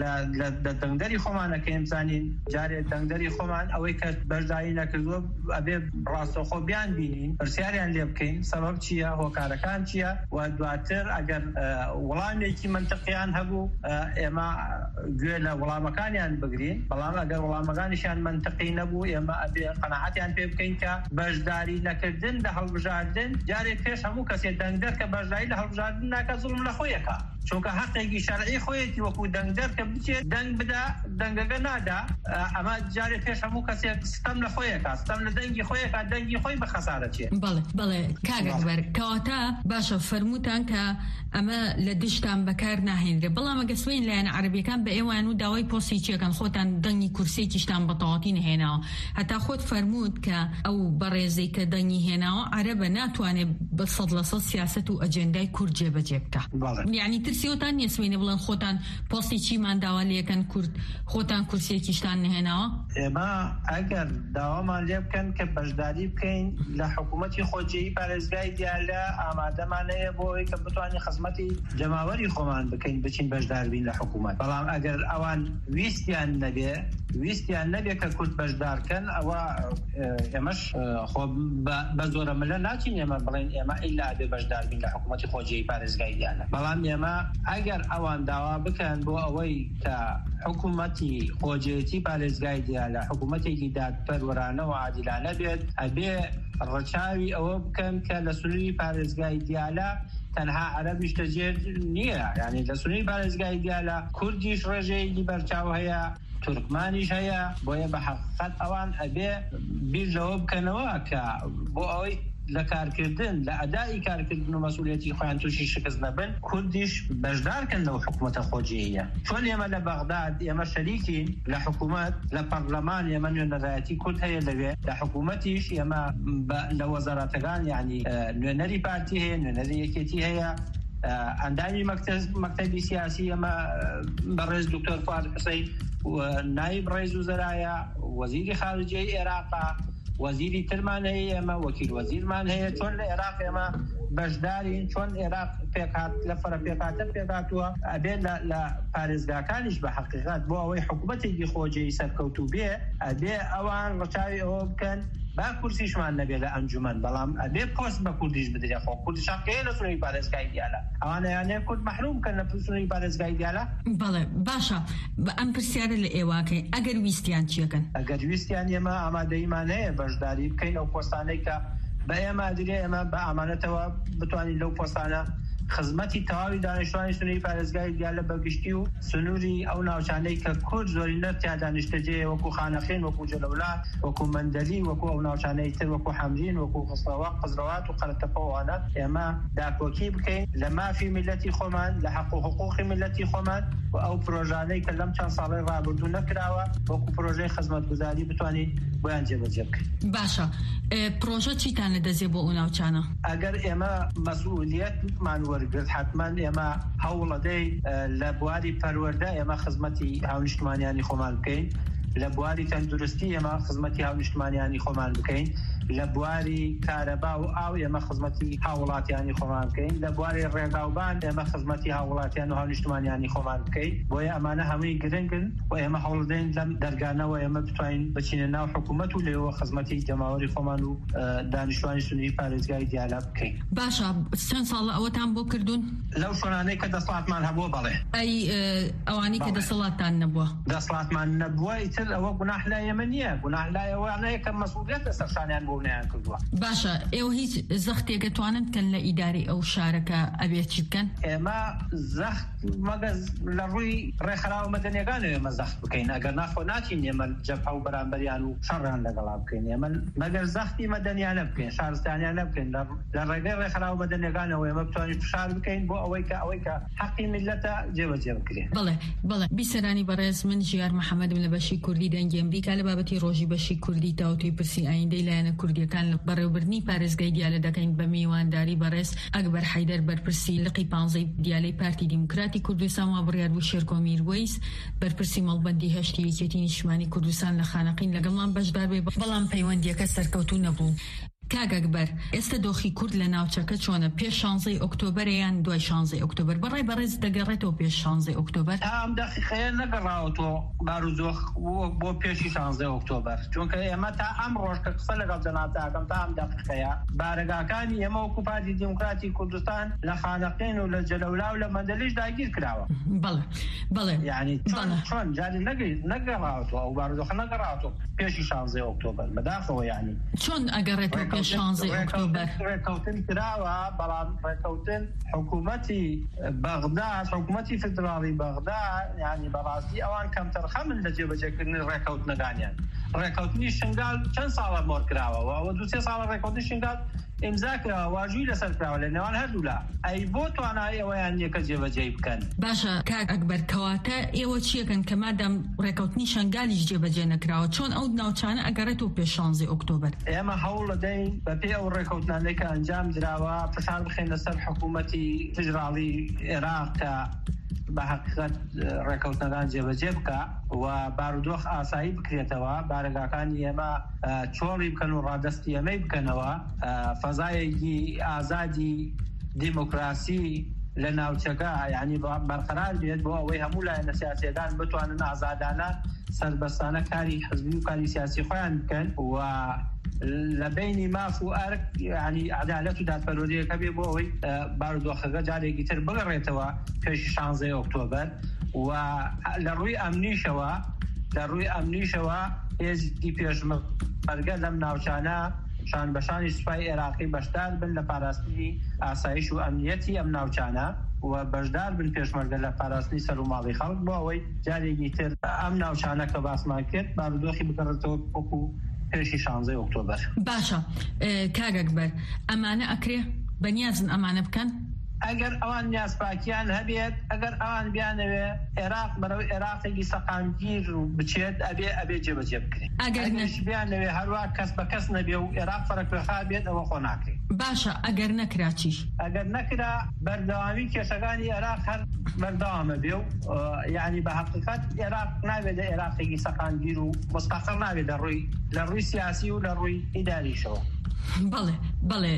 لە دەنگدەری خۆمانەکەین بزانین جارێ دەنگدەری خۆمان ئەوەی کە بەشداری نەکردووە ئەبێ ڕاستەوخۆ بیان بینین پرسیاریان لێ بکەین سەبەب چییە هۆکارەکان چییە و دواتر ئەگەر وەڵامێکی منطقیان هەبوو ئێمە گوێ لە وەڵامەکانیان بگرین بەڵام ئەگەر وەڵامەکانیشیان منطقی نەبوو ئێمە ئەبێ قەناعەتیان پێ بکەین کە بەشداری نەکردن لە هەڵبژاردن جارێک پێش هەموو کەسێک دەنگدەر کە بەشداری لە هەڵبژاردن ناکە زوڵم لە خۆیەکە چونکە حقێکی شەرعی خۆیەتی وەکو دەنگدەر کە بچێت دەنگ بدا دەنگەکە نادا ئەمە جارێک پێش هەموو کەسێک ستەم لە خۆیەکە ستەم لە دەنگی خۆیەکە دەنگی خۆی بە خەسارە چێت. بەڵێ بەڵێ کاک ئەکبەر کەواتە باشە فەرمووتان کە ئەمە لە دشتان بەکار ناهێنرێ بەڵام ئەگە سوێن لایەنە عەرەبیەکان بە ئێوان و داوای پۆستی چیەکەن خۆتان دەنگی کورسێکیشتان بە تەواوەتی نهێناوە هەتا خۆت فەرمووت کە ئەو بەڕێزەی کە دەنگی هێناوە عەرەبە ناتوانێت بە سەد لە سەد سیاسەت و ئەجێندای کورد جێبەجێ بکە یعنی ترسیوتان نیە سوێنێ بڵێن خۆتان پۆستی چیمان داوا لێکەن کورد خۆتان کورسێکیشتان نهێناوە؟ ئێمە ئەگەر داوامان لێ بکەن کە بەشداری بکەین لە حکوومەتی خۆجێی پارێزگای دیالە ئامادەمان هەیە بۆ ئەوەی کە بتوانین خزمەتی جەماوەری خۆمان بکەین بچین بەشدار بین لە حکوومەت بەڵام ئەگەر ئەوان ویستیان نەبێ ویستیان نەبێ کە کورد بەشدارکەن ئەوە ئێمەش خۆ بە زۆرە ملە ناچین ئێمە بڵێن ئێمە ئیلا بێ بەشدار بین لە حکوومەتی خۆجێی پارێزگای دیالە بەڵام ئێمە ئەگەر ئەوان داوا بکەن بۆ ئەوەی کە حکوومەتی خۆجێتی پارێزگای دیالە حکوومەتێکی دادپەروەرانە و عادلانە بێت ئەبێ ڕەچاوی ئەوە بکەن کە لە سنووری پارێزگای دیالە تەنها عەرەبیش دەجێر نییە یعنی لە سنووری پارێزگای دیالە کوردیش ڕێژەیەکی بەرچاو هەیە تورکمانیش هەیە بۆیە بە حەقیقەت ئەوان ئەبێ بیر لەوە بکەنەوە کە بۆ ئەوەی لە کارکردن لە ئەدای کارکردن و مەسئولیەتی خۆیان تووشی شکست نەبن کوردیش بەشدارکەن لەو حکوومەتە خۆجێیە چۆن ئێمە لە بەغداد ئێمە شەریکین لە حکوومەت لە پەرلەمان ئێمە نوێنەرایەتی کورد هەیە لەوێ لە حکوومەتیش ئێمە لە وەزارەتەکان یعنی نوێنەری پارتی هەیە نوێنەری یەکێتی هەیە ئەندامی مەکتەبی سیاسی ئەمە بەڕێز دکتۆر فواد حوسەین نایب ڕێز وزەرایە وەزیری خارجیەی عێراقا وەزیری ترمان هەیە ئێمە وەکیل وەزیرمان هەیە چۆن لە عێراق ئێمە بەشدارین چۆن عێراق پێکات لە فەرە پێکاتە پێکاتووە ئەبێ لە پارێزگاکانیش بە حەقیقەت بۆ ئەوەی حکوومەتێکی خۆجێی سەرکەوتوو بێ ئەبێ ئەوان ڕەچاوی ئەوە بکەن با کورسیشمان نەبێ لە ئەنجومەن بەڵام ئەبێ پۆست بە کوردیش بدرێ خۆ کوردیش حەقەیە لە سنووری پارێزگای دیالە ئەوانە یانێ کورد مەحروم بکەن لە سنووری پارێزگای دیالە. بەڵێ باشە ئەم پرسیارە لە ئێواکەی ئەگەر ویستیان چیەکەن؟ ئەگەر ویستیان ئێمە ئامادەیمان هەیە بەشداری بکەین ئەو پۆستانەی کە بە ئێمە درێ ئێمە بە ئامانەتەوە بتوانین لەو پۆستانە خزمەتی تەواوی دانیشتوانی سنووری پارێزگای دیالە بەگشتی و سنووری ئەو ناوچانەی کە کورد زۆرینەر تیا دانیشتەجێ وەکو خانەخێن وەکو جەلەولات وەکو مەندەلی وەکو ئەو ناوچانەی تر وەکو حەمرین وەکو قسڵەوە قزڵەوات و قەرەتەپەوانە ئێمە داکۆکی بکەین لە مافی میلەتی خۆمان لە حەق و حقوقی میلەتی خۆمان و ئەو پرۆژانەی کە لەم چەند ساڵی ڕابردوو نەکراوە وەکو پرۆژەی خزمەتگوزاری بتوانین بۆیان جێبەجێ بکەین. باشە پرۆژە چیتان لەدەزێ بۆ ئەو ناوچانە؟ ئەگەر ئێمە مەسئولیەتمان وەرگرت حتمما ئێمە هەوڵەدەی لە بواری پەروەردە ئێمە خزمەتی هاونیشتمانیانی خۆمان بکەین لە بواری تەندروستی ئێمە خزمەتی هاونیشتمانیانی خۆمان بکەین لە بواری کارەبا و ئاو ئێمە خزمەتی هاوڵاتیانی خۆمان بکەین، لە بواری ڕێگاوبان ئێمە خزمەتی هاوڵاتیان و هاونیشتمانیانی خۆمان بکەین. بۆیە ئەمانە هەمووی گرنگن و ئێمە هەوڵ دەین لەم دەرگانەوە ئێمە بتوانین بچینە ناو حکوومەت و لێوە خزمەتی جەماوەری خۆمان و دانیشتوانی سنووری پارێزگای دیالە بکەین. باشە، چەند ساڵ ئەوەتان بۆ کردوون؟ لەو شوێنانەی کە دەسەڵاتمان هەبووە بەڵێ. ئەی ئەوانی کە دەسەڵاتتان نەبووە؟ دەسەڵاتمان نەبووە ئیتر ئەوە گوناح لای ئێمە نییە، گوناح لای ئەوانەیە کە مەسئولیت لەسەر شانیان بۆ نەیان کردووە. باشە، ئێوە هیچ زەختێکە توانن بکەن لە ئیداری ئەو شارەکە ئەبێت چی بکەن؟ ئێمە زەخت مەگەز لە ڕووی ڕێکخراوە مەدەنیەکانە ئێمە زەخت بکەین، ئەگەر ناخۆ ناچین ئێمە جەبهە و بەرامبەریان و شەڕیان لەگەڵا بکەین. ئێمە مەگەر زەختی مەدەنیانە بکەین، شارستانیانە بکەین، لە ڕێگەی ڕێکخراوە مەدەنیەکانەوە ئێمە بتوانین فشار بکەین بۆ ئەوەی کە ئەوەی کە حەقی میلەتە جێبەجێ بکرێن. بەڵێ بەڵێ بیسەرانی بەڕێز، من ژیار محەممەدم لە بەشی کوردی دەنگی ئەمریکا لە بابەتی ڕۆژی بەشی کوردی تاوتوی پرسی ئایندەی لایەنە کوردیەکان لە بەڕێوەبردنی پارێزگای دیالە دەکەین بە میوانداری بەڕێز ئەکبەر حەیدەر بەرپرسی لقی پانزەی دیالەی پارتی دیموکراتی کوردستان و بڕیار بوو شێرکۆ میروەیس بەرپرسی مەڵبەندی هەشتی یەکێتی نیشتمانی کوردستان لە خانەقین لەگەڵمان بەشدار بێ، بەڵام پەیوەندیەکە سەرکەوتوو نەبوو. کاگەکبەر، ئێستا دۆخی کورد لە ناوچەکە چۆنە؟ پێش شانزەی ئۆکتۆبەر یان دوای شانزەی ئۆکتۆبەر؟ بەڕای بەڕێز دەگەڕێتەوە پێش شانزەی ئۆکتۆبەر؟ ئەم دەقیقەیە نەگەڕاوەتەوە بارودۆخ بۆ پێشی شانزەی ئۆکتۆبەر، چونکە ئێمە تا ئەم ڕۆژ کە قسە لەگەڵ جەنابتاکەم تا ئەم دەقیقەیە بارگاکانی ئێمە وەکو پارتی دیموکراتی کوردستان لە خانەقین و لە جەلەولا و لە مەندەلیش داگیر کراوە. بەڵێ بەڵێ یعنی چۆن جاری نەگەڕاوەتەوە ئەو بارودۆخ نەگەڕاوەتەوە پێشی شانزەی ئۆکتۆبەر بەداخەوە. یعنی چۆن ئەگەڕێتەوە پێش شانزەی ئۆکتۆبەر؟ ڕێکەوتن کراوە، بەڵام ڕێکەوتن حکوومەتی بەغداد، حکوومەتی فدراڵی بەغداد، یعنی بەڕاستی ئەوان کەمتەرخە من لە جێبەجێکردنی ڕێکەوتنەکانیان. ڕێکەوتنی شنگال چەند ساڵە مۆر کراوە، ئەوە دوو سێ ساڵە ڕێکەوتنی شنگال ئیمزا کراوە، واژووی لەسەر کراوە لە نێوان هەردوولا. ئەی بۆ توانای ئەوەیان یەکە جێبەجێ بکەن؟ باشە کاک ئەکبەر، کەواتە ئێوە چیەکەن کە مادام ڕێکەوتنی شنگالیش جێبەجێ نەکراوە، چۆن ئەو ناوچانە ئەگەڕێتەوە پێش شانزەی ئۆکتۆبەر؟ ئێمە هەوڵ دەدەین بەپێ ئەو ڕێکەوتنانەی کە ئەنجام دراوە فشار بخێن لەسەر حکوومەتی فدراڵی عێراق کە بە حقیقت ڕێکەوتنەکان جێبەجێ بکە و بارودۆخ ئاسایی بکرێتەوە، بارگاکانی ئێمە چۆڵی بکەن و ڕادەستی ئەمەی بکەنەوە، فەزایەکی ئازادی دیموکراسی لە ناوچەکە یعنی بەرقەرار بێت بۆ ئەوەی هەموو لایەنە سیاسیەکان بتوانن ئازادانە سەربەستانە کاری حزبی و کاری سیاسی خۆیان بکەن و لە بینی ماف و ئەرک یعنی عەدالەت و دادپەروەریەکە بێ بۆ ئەوەی بارودۆخەکە جارێکی تر بگەڕێتەوە پێشی شانزەی ئۆکتۆبەر. و لە ڕووی ئەمنیشەوە لە ڕووی ئەمنیشەوە هێزی پێشمەرگە لەم ناوچانە شان بەشانی سوپای عێراقی بەشدار بن لە پاراستنی ئاسایش و ئەمنیەتی ئەم ناوچانە و بەشدار بن پێشمەرگە لە پاراستنی سەر و ماڵی خەڵک بۆ ئەوەی جارێکی تر ئەم ناوچانە کە باسمان کرد بارودۆخی بگەڕێتەوە وەکو پێشی شانزەی ئۆکتۆبەر. باشە کاگەکبەر، ئەمانە ئەکرێ بەنیازن ئەمانە بکەن؟ ئەگەر ئەوان نیازپاکیان هەبێت، ئەگەر ئەوان بیانەوێ عێراق بەرەو عێراقێکی سەقامگیر و بچێت ئەبێ ئەبێ جێبەجێ بکرێت. ئەگەرش بیانەوێ هەروە کەس بە کەس نەبێ و عێراق فەرەکوێخا بێت ئەوە خۆ ناکرێت. باشە ئەگەر نەکرا چیش؟ ئەگەر نەکرا بەردەوامی کێشەکانی عێراق هەر بەردەوامە بێ و یعنی بە حقیقت عێراق نابێت عێراقێکی سەقامگیر و مستەقڵ نابێت لە ڕووی سیاسی و لە ڕووی ئیداریشەوە. بەڵێ بەڵێ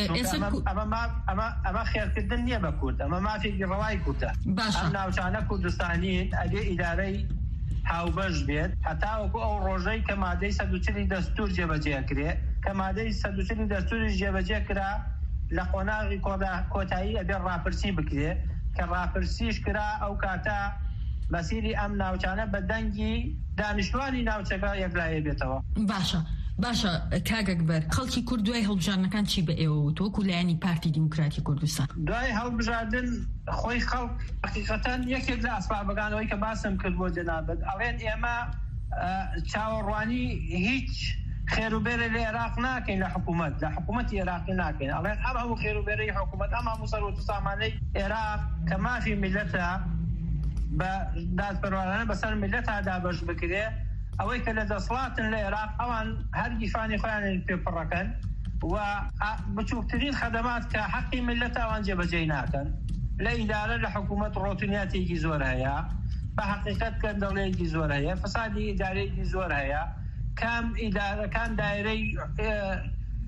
ئەمە خێرکردن نییە بە کورد، ئەمە مافێکی ڕەوای کوردە. ئەم ناوچانە کوردستانین ئەگێ ئیدارەی هاوبەش بێت هەتا وەکو ئەو ڕۆژەی کە مادەی سەد و چلی دەستور جێبەجێکرێ، کە مادەی سەد و چلی دەستوریش جێبەجێ کرا لە قۆناغی کۆتایی ئەبێ ڕاپرسی بکرێ، کە ڕاپرسیش کرا ئەو کاتە مەسیری ئەم ناوچانە بە دەنگی دانیشتوانی ناوچەکە یەکلایە بێتەوە. باشە باشە کاگەکبەر، خەڵکی کورد دوای هەڵبژاردنەکان چی بە ئێوە وتوەکو لایەنی پارتی دیموکراتی کوردستان؟ دوای هەڵبژاردن خۆی خەڵک حقیقەتەن یەکێک لە ئەسبابەکانەوەی کە باسم کرد بۆ جەنابەت ئەڵێن ئێمە چاوەڕوانی هیچ خێروبێرە لە عێراق ناکەین، لە حکوومەت لە حکوومەتی عێراقی ناکەین، ئەڵێن ئەم هەموو خێروبێرەی حکوومەت ئەم هەموو سەرۆت و سامانەی عێراق کە مافی میلەتە بە دادپەروەرانە بەسەر میلەتە دابەش بکرێ، ئەوەی کە لە دەسەڵاتن لە عێراق ئەوان هەر گیفانی خۆیان پێپڕەکەن و بچووکترین خەدەمات کە حەقی میلەت ئەوان جێبەجێ ناکەن. لە ئیدارە لە حکوومەت ڕۆتونیاتێکی زۆر هەیە، بە حقیقەت گەندەڵەیەکی زۆر هەیە، فەسادی ئیدارەیەکی زۆر هەیە، کام ئیدارەکان دایرەی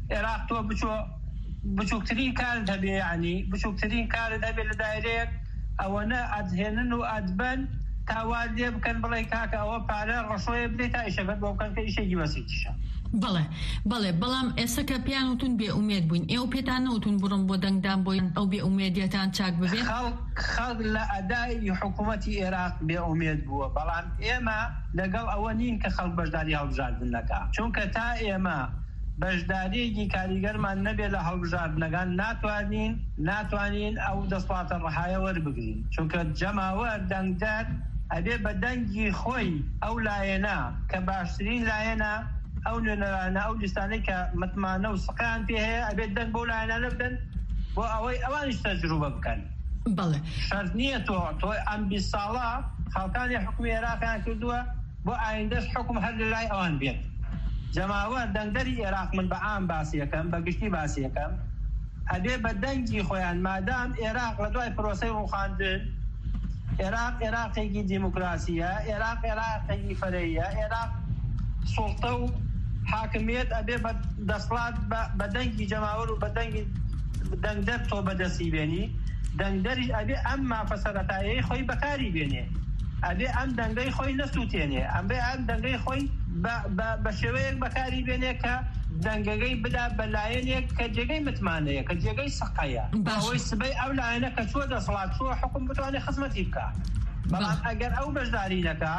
عێراق تۆ بچۆ بچووکترین کارت هەبێ یعنی بچووکترین کارت هەبێ لە دایرەیەک ئەوەنە ئەدهێنن و ئەدبەن تاوان لێ بکەن بڵێ کاکە ئەوە پارە ڕەشۆیە بدەیت تا ئیشەکەت بۆ بکەن کە ئیشێکی بەسیتیشە. بەڵێ بەڵێ بەڵام ئێستا کە پیانوتون بێ ئومێد بووین ئێوە پێتان نەوتون بڕم بۆ دەنگدان بۆی ئەو بێ ئومێدیەتان چاک ببێت؟ خەڵک لە ئەدای حکوومەتی عێراق بێ ئومێد بووە، بەڵام ئێمە لەگەڵ ئەوە نین کە خەڵک بەشداری هەڵبژاردنەکە، چونکە تا ئێمە بەشداریەکی کاریگەرمان نەبێت لە هەڵبژاردنەکان ناتوانین ناتوانین ئەو دەسڵاتە ڕەحایە وەربگرین، چونکە جەماوەر دەنگدار ئەبێ بە دەنگی خۆی ئەو لایەنە کە باشترین لایەنە ئەو نوێنەرانە ئەو لیستانەی کە متمانە و سقیان پێ هەیە ئەبێت دەنگ بۆ لایەنانە بدەن بۆ ئەوەی ئەوانیش تەجروبە بکەن. بەڵێ شەرت نییە تۆ تۆی ئەم بیست ساڵە خەڵکانی حکومی عێراقیان کردووە بۆ ئایندەش حکم هەر لە لای ئەوان بێت. جەماوەر دەنگدەری عێراق من بە عام باسی یەکەم بە گشتی باسی یەکەم ئەبێ بە دەنگی خۆیان مادام عێراق لە دوای پرۆسەی ڕووخاندن عێراق عێراقێکی دیموکراسیە، عێراق عێراقێکی فەرەیە، عێراق سوڵتە و حاکمیت ئەبێ بە دەسڵات بە دەنگی جەماوەر و بە دەنگی دەنگدەر تۆ بەدەستی بێنی، دەنگدەریش ئەبێ ئەم مافە سەرەتاییەی خۆی بەکاری بێنێ، ئەبێ ئەم دەنگەی خۆی نەسووتێنێ، ئەبێ ئەم دەنگەی خۆی بە شێوەیەک بەکاری بێنێ کە دەنگەکەی بدا بە لایەنێک کە جێگەی متمانەیە کە جێگەی سەقەیە، ئەوەی سبەی ئەو لایەنە کە چووە دەسڵات چووە حکوم بتوانێت خزمەتی بکە. بەڵام ئەگەر ئەو بەشداری نەکا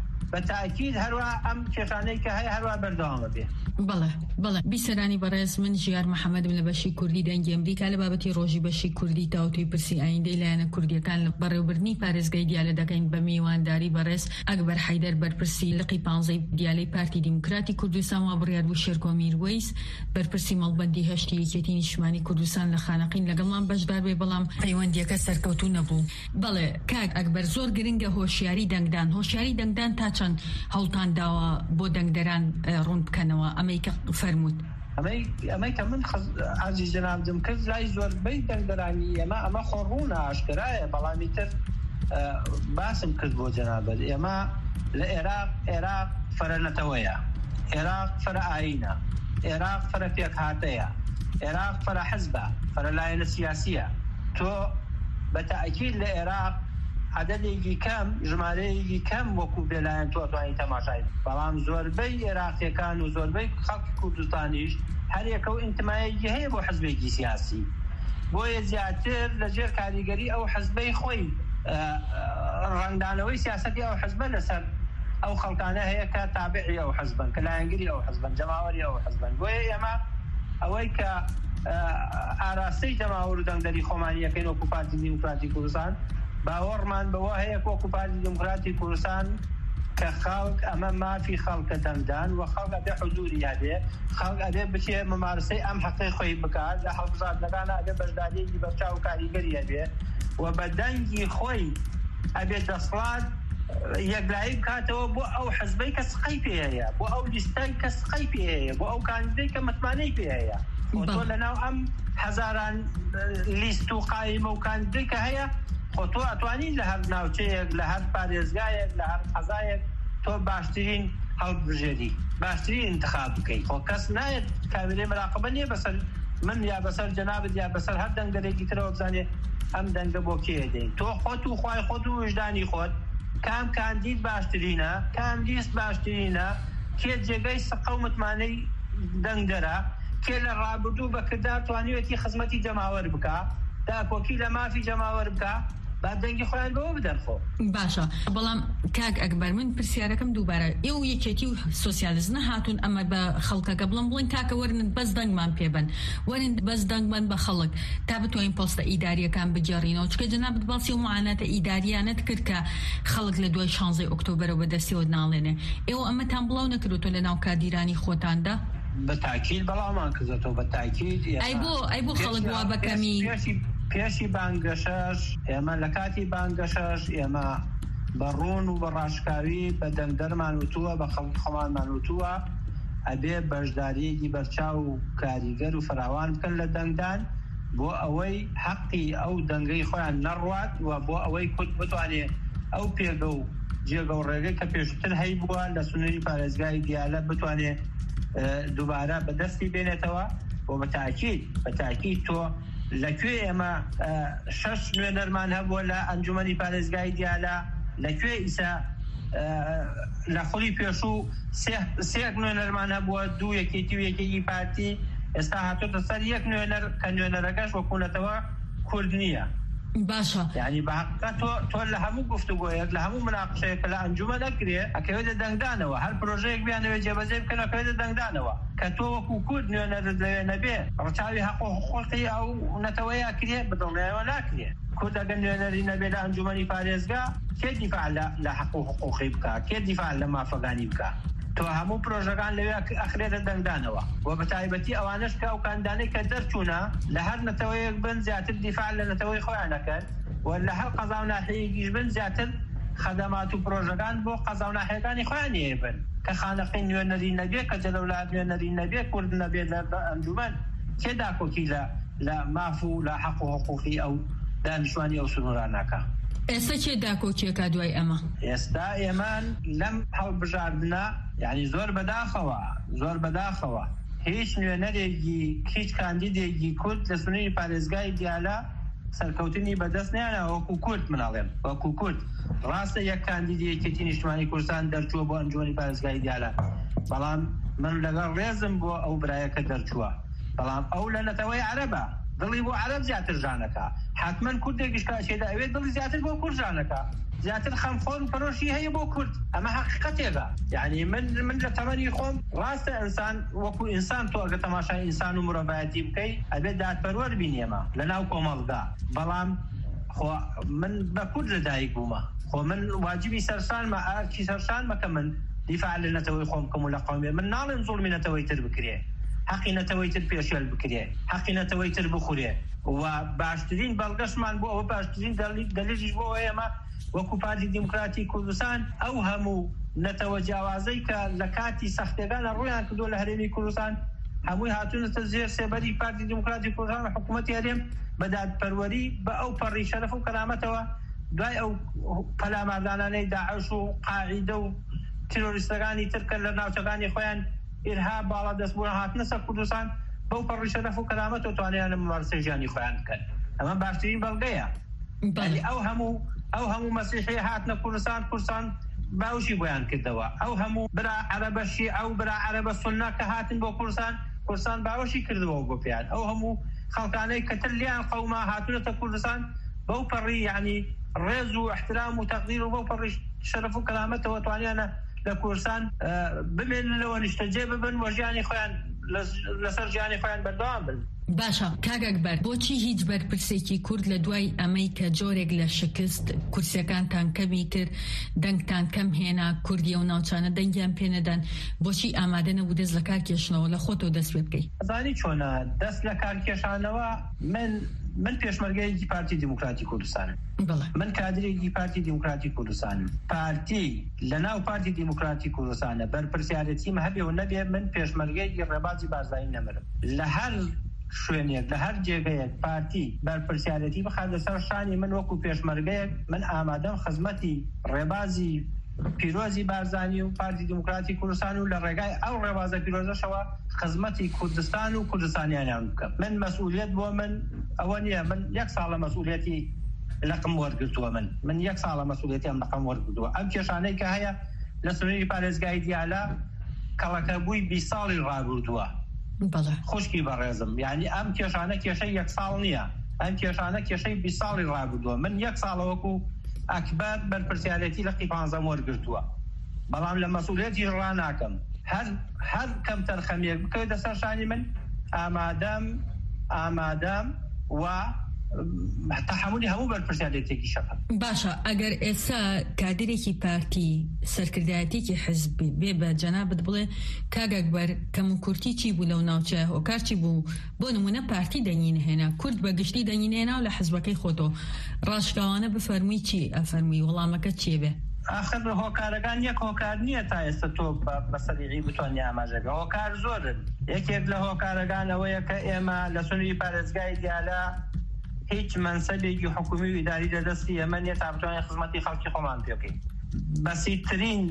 بەتاکید هەروە ئەم کێشانەی کە هەیە هەروە بەردەوامە بێ. بەڵێ بەڵێ بیسەرانی بەڕێز من ژیار محەممەدم لە بەشی کوردی دەنگی ئەمریکا لە بابەتی ڕۆژی بەشی کوردی تاوتوی پرسی ئایندەی لایەنە کوردیەکان لە بەڕێوەبردنی پارێزگای دیالە دەکەین بە میوانداری بەڕێز ئەکبەر حەیدەر بەرپرسی لقی پانزەی دیالەی پارتی دیموکراتی کوردستان و بڕیار بوو شێرکۆ میروەیس بەرپرسی مەڵبەندی هەشتی یەکێتی نیشتمانی کوردستان لە خانەقین لەگەڵمان بەشدار بێ بەڵام پەیوەندیەکە سەرکەوتوو نەبوو. بەڵێ کاک ئەکبەر زۆر گرنگە هۆشیاری دەنگدان هۆشیاری دەنگدان تا چەند هەوڵتان داوە بۆ دەنگدەران ڕوون بکەنەوە ئەمەی کە فەرمووت؟ ئەمەی کە من عەزیز جەنابم کرد لای زۆربەی دەنگدەرانی ئێمە ئەمە خۆڕوونە ئاشکرایە، بەڵامی تر باسم کرد بۆ جەنابەت ئێمە لە عێراق عێراق فەرە نەتەوەیە، عێراق فەرە ئایینە، عێراق فەرە پێکهاتەیە، عێراق فەرە حزبە، فەرە لایەنە سیاسیە. تۆ بەتاکید لە عێراق عددێکی کەم ژمارەیەکی کەم وەکو بێلایەن تۆ توانی تەماشای، بەڵام زۆربەی عێراقیەکان و زۆربەی خەڵکی کوردستانیش هەر یەکە و ئینتمایەکی هەیە بۆ حزبێکی سیاسی، بۆیە زیاتر لەژێر کاریگەری ئەو حزبەی خۆی ڕەنگدانەوەی سیاسەتی ئەو حزبە لەسەر ئەو خەڵکانە هەیە کە تابعی ئەو حزبن کە لایەنگری ئەو حزبن جەماوەری ئەو حزبن. بۆیە ئێمە ئەوەی کە ئاراستەی جەماوەر و دەنگدەری خۆمانیەکەین وەکو پارتی دیموکراتی کوردستان باوەڕمان بەوە هەیە وەکو پارتی دیموکراتی کوردستان کە خەڵک ئەمە مافی خەڵکە دەنگدان و خەڵک ئەبێ حوزوری هەبێ، خەڵک ئەبێ بچێ ممارسەی ئەم حەقەی خۆی بکات لە هەڵبژاردنەکانە، ئەبێ بەشداریەکی بەرچاو و کاریگەری هەبێ و بە دەنگی خۆی ئەبێ دەسڵات یەکلایی بکاتەوە بۆ ئەو حزبەی کە سقەی پێ هەیە، بۆ ئەو لیستەی کە سقەی پێ هەیە، بۆ ئەو کاندیدەی کە متمانەی پێ هەیە. تۆ لەناو ئەم هەزاران لیست و قایمە و کاندیدەی کە هەیە خۆ تۆ ئەتوانین لە هەر ناوچەیەک لە هەر پارێزگایەک لە هەر قەزایەک تۆ باشترین هەڵبژێری باشترین انتخاب بکەیت. خۆ کەس نایەت کامێرەی مراقبە نییە بەسەر من یا بەسەر جەنابەت یا بەسەر هەر دەنگدەرێکی ترەوە بزانێ ئەم دەنگە بۆ کێ دەین. تۆ خۆت و خوای خۆت و وجدانی خۆت کام کاندید باشترینە، کام لیست باشترینە، کێ جێگەی سقە و متمانەی دەنگدەرە، کێ لە ڕابردوو بە کردار توانیوێتی خزمەتی جەماوەر بکە، داپۆکی لە مافی جەماوەر بکە، با دەنگی خۆیان بەوە بدەن. خۆ باشە، بەڵام کاک ئەکبەر من پرسیارەکەم دووبارە ئێوە یەکێتی و سۆسیالیزم نەهاتون ئەمە بە خەڵکەکە بڵم بڵین تاکە وەرن بەس دەنگمان پێبن، وەرن بەس دەنگمان بە خەڵک تا بتوانین پۆستە ئیداریەکان بجێڕینەوە، چکە جەنابەت باسی و معاناتە ئیداریانەت کرد کە خەڵک لە دوای شانزەی ئۆکتۆبەرەوە بەدەستیەوە ناڵێنێ. ئێوە ئەمەتان بڵاو نەکردوتۆ لە ناو کادیرانی خۆتاندا؟ بەتاکید بەڵاومان کردەوە، بەتاکید. ئەی بۆ ئەی بۆ خەڵک وا بەکەمی پێشی بانگەشەش ئێمە لە کاتی بانگەشەش ئێمە بەڕوون و بە ڕاشکاوی بە دەنگدەرمان وتووە، بە خەڵک خۆمانمان وتووە ئەبێ بەشداریەکی بەرچاو و کاریگەر و فراوان بکەن لە دەنگدان بۆ ئەوەی حەقی ئەو دەنگەی خۆیان نەڕوات و بۆ ئەوەی کورد بتوانێت ئەو پێگە و جێگە و ڕێگەی کە پێشتر هەی بووە لە سنووری پارێزگای دیالە بتوانێت دووبارە بەدەستی بێنێتەوە و وبتأكيد بتأكيد تو لەکوێ ئێمە شەش نوێنەرمان هەبووە لە ئەنجومەنی پارێزگای دیالە لەکوێ ئیسا لە خۆڵی پێشوو سێ نوێنەرمان هەبووە دوو یەکێتی و یەکێکی پارتی ئێستا هاتوۆتە سەر یەک نوێنەر کە نوێنەرەکەش وەکوونەتەوە کورد نییە. باشە یعنی بەحقیقەت تۆ لە هەموو گفتوگۆیەک لە هەموو مناقشەیەک لە ئەنجومە دەکرێ ئەکەوێتە دەنگدانەوە هەر پرۆژەیەک بیانەوێ جێبەجێ بکەن ئەکەوێتە دەنگدانەوە کە تۆ وەکو کورد نوێنەرت لەوێ نەبێ ڕچاوی حەق و حقوقی ئەو نەتەوەیە کرێ بدڵنیایەوە ناکرێ. کورد ئەگەر نوێنەری نەبێ لە ئەنجومەنی پارێزگا کێ دیفاع لە حەق و حقوقی بکە کێ دیفاع لە مافەکانی بکە تۆ هەموو پرۆژەکان لەوێ ئەخرێتە دەنگدانەوە و بەتایبەتی ئەوانش کە ئەو کاندانەی کە دەرچوونە لە هەر نەتەوەیەک بن زیاتر دیفاع لە نەتەوەی خۆیانەکەن ولا هەر قەزا و ناحەیەکیش بن زیاتر خەدەمات و پرۆژەکان بۆ قەزا و ناحەیەکانی خۆیان هێبن کە خانەقی نوێنەری نەبێ کە جەلەوڵات نوێنەری نەبێ کورد نەبێت لە ئەنجومەن کێ داکۆکی لە ماف و لە حەق و حقوقی ئەو دانیشتوانی ئەو سنوورانەکە. ئێستا چێ داکۆکیەکە دوای ئەمە؟ ئێستا ئێمان لەم هەڵبژاردنە یعنی زۆر بەداخەوە زۆر بەداخەوە هیچ نوێنەرێکی هیچ کاندیدێکی کورد لە سنووری پارێزگای دیالە سەرکەوتنی بەدەست نیانە وەکو کورد مناڵێن وەکو کورد ڕاستە یەک کاندیدێکی نیشتمانی کوردستان دەرچووە بۆ ئەنجومەنی پارێزگای دیالە بەڵام من لەگەڵ ڕێزم بۆ ئەو برایەکە دەرچووە بەڵام ئەو لە نەتەوەی عەرەبە دڵی بۆ عەرەب زیاتر ژانەکە حتمەن کوردێکیش کاشێدا ئەوێت دڵی زیاتر بۆ کورد ژانەکە زیاتر خەمخۆر و پەرۆشی هەیە بۆ کورد ئەمە حەقیقەتێکە یعنی من من لە تەمەنی خۆم ڕاستە ئینسان وەکو ئینسان تۆ ئەگە تەماشای ئینسان و مرۆڤایەتی بکەی ئەبێت دادپەروەر بینێمە لەناو کۆمەڵگا بەڵام خۆ من بە کورد لەدایک بوومە خۆ من واجبی سەرسانمە ئارکی سەرسان مەکە من دیفاع لە نەتەوەی خۆم بکەم و لە قەومێ من ناڵێم زوڵمی نەتەوەی تر بکرێ حەقی نەتەوەی تر پێشێل بکرێ حەقی نەتەوەی تر بخورێ و باشترین بەڵگەشمان بۆ ئەوە باشترین دەلیلیش بۆ ئێمە وەکو پارتی دیموکراتی کوردستان ئەو هەموو نەتەوە جیاوازەی کە لە کاتی سەختیەکانە ڕوویان کردووە لە هەرێمی کوردستان هەمووی هاتوونەتە زێر سێبەری پارتی دیموکراتی کوردستان و حکوومەتی هەرێم بە دادپەروەری بە ئەو پەڕی شەرەف و کەرامەتەوە دوای ئەو پەلاماردانانەی داعش و قاعیدە و تیرۆریستەکانی ترکە لە ناوچەکانی خۆیان ئیرهاب باڵا دەستبوون هاتنە سەر کوردستان بەو پەڕی شەرەف و کەرامەتەوە توانیان مەمارسەی ژیانی خۆیان بکەن ئەمە باشترین بەڵگەیە ئەو هەموو ئەو هەموو مەسیحی هاتنە کوردستان کوردستان باوشی بۆیان کردەوە ئەو هەموو برا عەرەبەشی ئەو برا عەرەبە سوننا کە هاتن بۆ کوردستان کوردستان باوشی کردەوە بۆ پیان ئەو هەموو خەڵکانەی کە تر لیان قەوما هاتوونەتە کوردستان بەو پەڕی یعنی ڕێز و احترام و تەقدیر و بەو پەڕی شەرەف و کەرامەتەوە توانیانە لە کوردستان بمێننەوە نیشتەجێ ببن و ژیانی خۆیان لەسەر ژیانی خۆیان بەردەوام بن. باشە کاگەکبەر بۆچی هیچ بەرپرسێکی کورد لە دوای ئەمەی کە جۆرێک لە شکست کورسیەکانتان کەمی کرد دەنگتان کەم هێنا کوردی و ناوچانە دەنگیان پێنەدان بۆچی ئامادە نەبوو دەست لە کار کێشنەوە لە خۆتەوە دەست پێ بکەیت؟ ئەزانی چۆنە دەست لە کار کێشانەوە من من پێشمەرگەیەکی پارتی دیموکراتی کوردستانم من کادرێکی پارتی دیموکراتی کوردستانم پارتی لە ناو پارتی دیموکراتی کوردستانە بەرپرسیارەتیم هەبێ و نەبێ من پێشمەرگەیەکی ڕێبازی بارزایی نەمرم لە هەر شوێنێک لە هەر جێگەیەک پارتی بەرپرسیارەتی بخات لەسەر شانی من وەکو پێشمەرگەیەک من ئامادەم خزمەتی ڕێبازی پیرۆزی بارزانی و پارتی دیموکراتی کوردستان و لە ڕێگای ئەو ڕێبازە پیرۆزەشەوە خزمەتی کوردستان و کوردستانیانیان بکەم من مەسئولیت بۆ من ئەوە نییە من یەک ساڵە مەسئولیەتی لەقم وەرگرتووە من من یەک ساڵە مەسئولیەتیم لەقم وەرگرتووە ئەم کێشانەی کە هەیە لە سنووری پارێزگای دیالە کەڵەکەبووی بیست ساڵی ڕابردووە خوشکی بەڕێزم یعنی ئەم کێشانە کێشەی یەک ساڵ نییە ئەم کێشانە کێشەی بیست ساڵی ڕابردووە من یەک ساڵە وەکو ئەکبەر بەرپرسیارەتی لە قیپانزەم وەرگرتووە بەڵام لە مەسئولیەتی ڕاناکەم هەر هەر کەم تەرخەمێک بکەوێتە سەر شانی من ئامادەم ئامادەم و تەحملی هەموو بەرپرسیارەتێکی شەکەم. باشە ئەگەر ئێستا کادرێکی پارتی سەرکردایەتێکی حزبی بێ بە جەنابەت بڵێ کاگەکبەر کەم و کورتی چی بوو لەو ناوچە هۆکار چی بوو بۆ نمونە پارتی دەنگینهێنا کورد بەگشتی دەنگینهێنا و لە حزبەکەی خۆتۆ ڕاشکاوانە بفەرمووی چی ئەفەرمووی وەڵامەکە چێ بێ؟ آخر هۆکارەکان یەک هۆکار نییە تا ئێستا تۆ بە سەریعی بتوانانی ئاماژەکە هۆکار زۆرن یەکێک لە هۆکارەکان ئەوەیە کە ئێمە لە سنووری پارێزگای دیالە هیچ منسەبێکی حکومی و ئیداری لەدەستی ئێمە نییە تا بتوانین خزمەتی خەڵکی خۆمان پێ بکەین بەسیترین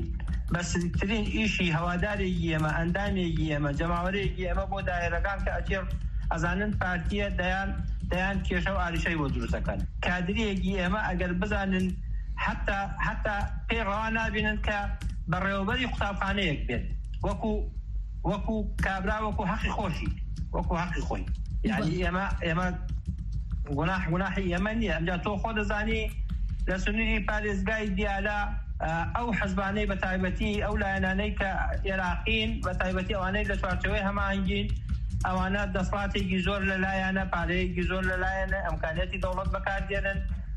بەسیترین ئیشی هەوادارێکی ئێمە ئەندامێکی ئێمە جەماوەرێکی ئێمە بۆ دایرەکان کە ئەچێ ئەزانن پارتیە دەیان دەیان کێشە و ئاریشەی بۆ دروستەکەن کادریەکی ئێمە ئەگەر بزانن حتا حتا پێی ڕەوا نابینن کە بەڕێوەبەری قوتابخانەیەک بێت وەکو وەکو کابرا وەکو حەقی خۆشی وەکو حەقی خۆی یعنی ئێمە ئێمە گوناح گوناحی ئێمە نییە ئەمجا تۆ خۆ دەزانی لە سنووری پارێزگای دیالە ئەو حەزبانەی بە تایبەتی ئەو لایەنانەی کە عێراقین بە تایبەتی ئەوانەی لە چوارچەوەی هەماهەنگین ئەوانە دەسڵاتێکی زۆر لەلایەنە پارەیەکی زۆر لەلایەنە ئەمکانیەتی دەوڵەت بەکاردێنن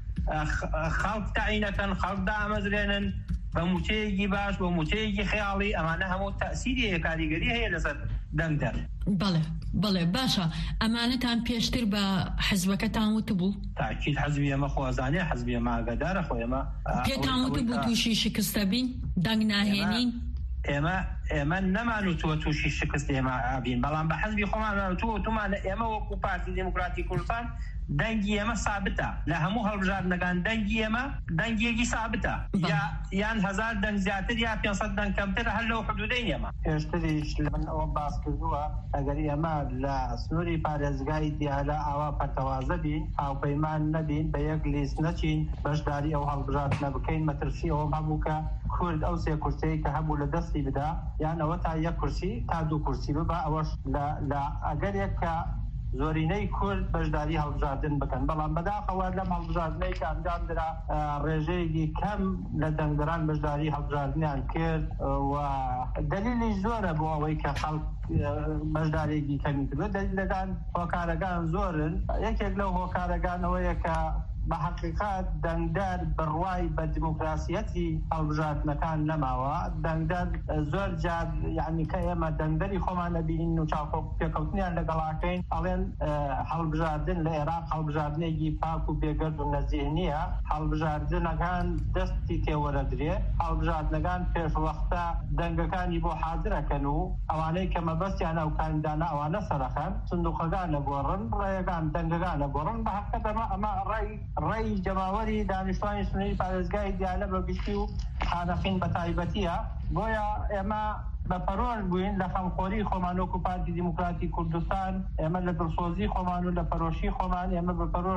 خەڵک تەعینەکەن خەڵک دامەزرێنن بە موچەیەکی باش بە موچەیەکی خەیاڵی ئەمانە هەموو تەئسیری کاریگەری هەیە لەسەر دەنگدەر بەڵێ بەڵێ باشە ئەمانەتان پێشتر بە حزبەکەتان وتبوو تاکید حزبی ئێمە خۆزانێ حزبی ئێمە ئاگادارە خۆ ئێمە پێتان وتبوو تووشی شکستە بین دەنگ ناهێنین ئێمە ئێمە نەمانوتووە تووشی شکست ئێمە ئابین بەڵام بە حزبی خۆمان نانوتووە تومانە ئێمە وەکو پارتی دموکراتی کوردستان دەنگی ئێمە سابتە لە هەموو هەڵبژاردنەکان دەنگی ئێمە دەنگێکی سابتە یان هەزار دەنگ زیاتر یا پێنج سەد دەنگ کەمتر هەر لەو حدودەی ئێمە پێشتریش من ئەوە باس کردووە ئەگەر ئێمە لە سنووری پارێزگای دیالە ئاوا پەرتەوازە بین هاوپەیمان نەبین بە یەک لیست نەچین بەشداری ئەو هەڵبژاردنە بکەین مەترسی ئەوە هەبوو کە کورد ئەو سێ کورسەیە کە هەبوو لە دەستی بدا یان ئەوە تا یەک کورسی تا دوو کورسی ببە ئەوەش لە ئەگەر یەک کە زۆرینەی کورد بەشداری هەڵبژاردن بکەن بەڵام بەداخەوە لەم هەڵبژاردنەی کە ئەنجام درا ڕێژەیەکی کەم لە دەنگدەران بەشداری هەڵبژاردنیان کرد و دلیلی زۆرە بۆ ئەوەی کە خەڵک بەشدارێکی کەمی کرد دلیلەکان هۆکارەکان زۆرن یەکێک لەو هۆکارەکانەوەیە کە بە حقیقات دەنگدار بڕوای بە دیموکراسیەتی هەڵبژاردنەکان نەماوە دەنگدار زۆر جار یعنی کە ئێمە دەنگدەری خۆمان نەبینین و چاوپۆ پێکەوتنیان لەگەڵاکەین ئەڵێن هەڵبژاردن لە عێراق هەڵبژاردنێکی پاک و بێگەرد و نەزیه نییە هەڵبژاردنەکان دەستی تێوەرەدرێ هەڵبژاردنەکان پێشوەختە دەنگەکانی بۆ حاضرەکەن و ئەوانەی کە مەبەستیان ئەو کاندانە ئەوانە سەرەخەن سندوقەکان لەگۆڕن ڕێیەکان دەنگەکان لەگۆڕن بە حەقیقەت ئەمە ئەمە ڕای ڕێی جەماوەری دانیشتوانی سنووری پارێزگای دیالە بە گشتی و خانەقین بە تایبەتیە بۆیە ئێمە بە پەرۆژ بووین لە خەمخۆری خۆمان وەکو پارتی دیموکراتی کوردستان ئێمە لە دڵسۆزی خۆمان و لە پەرۆشی خۆمان ئێمە بە پەرۆژ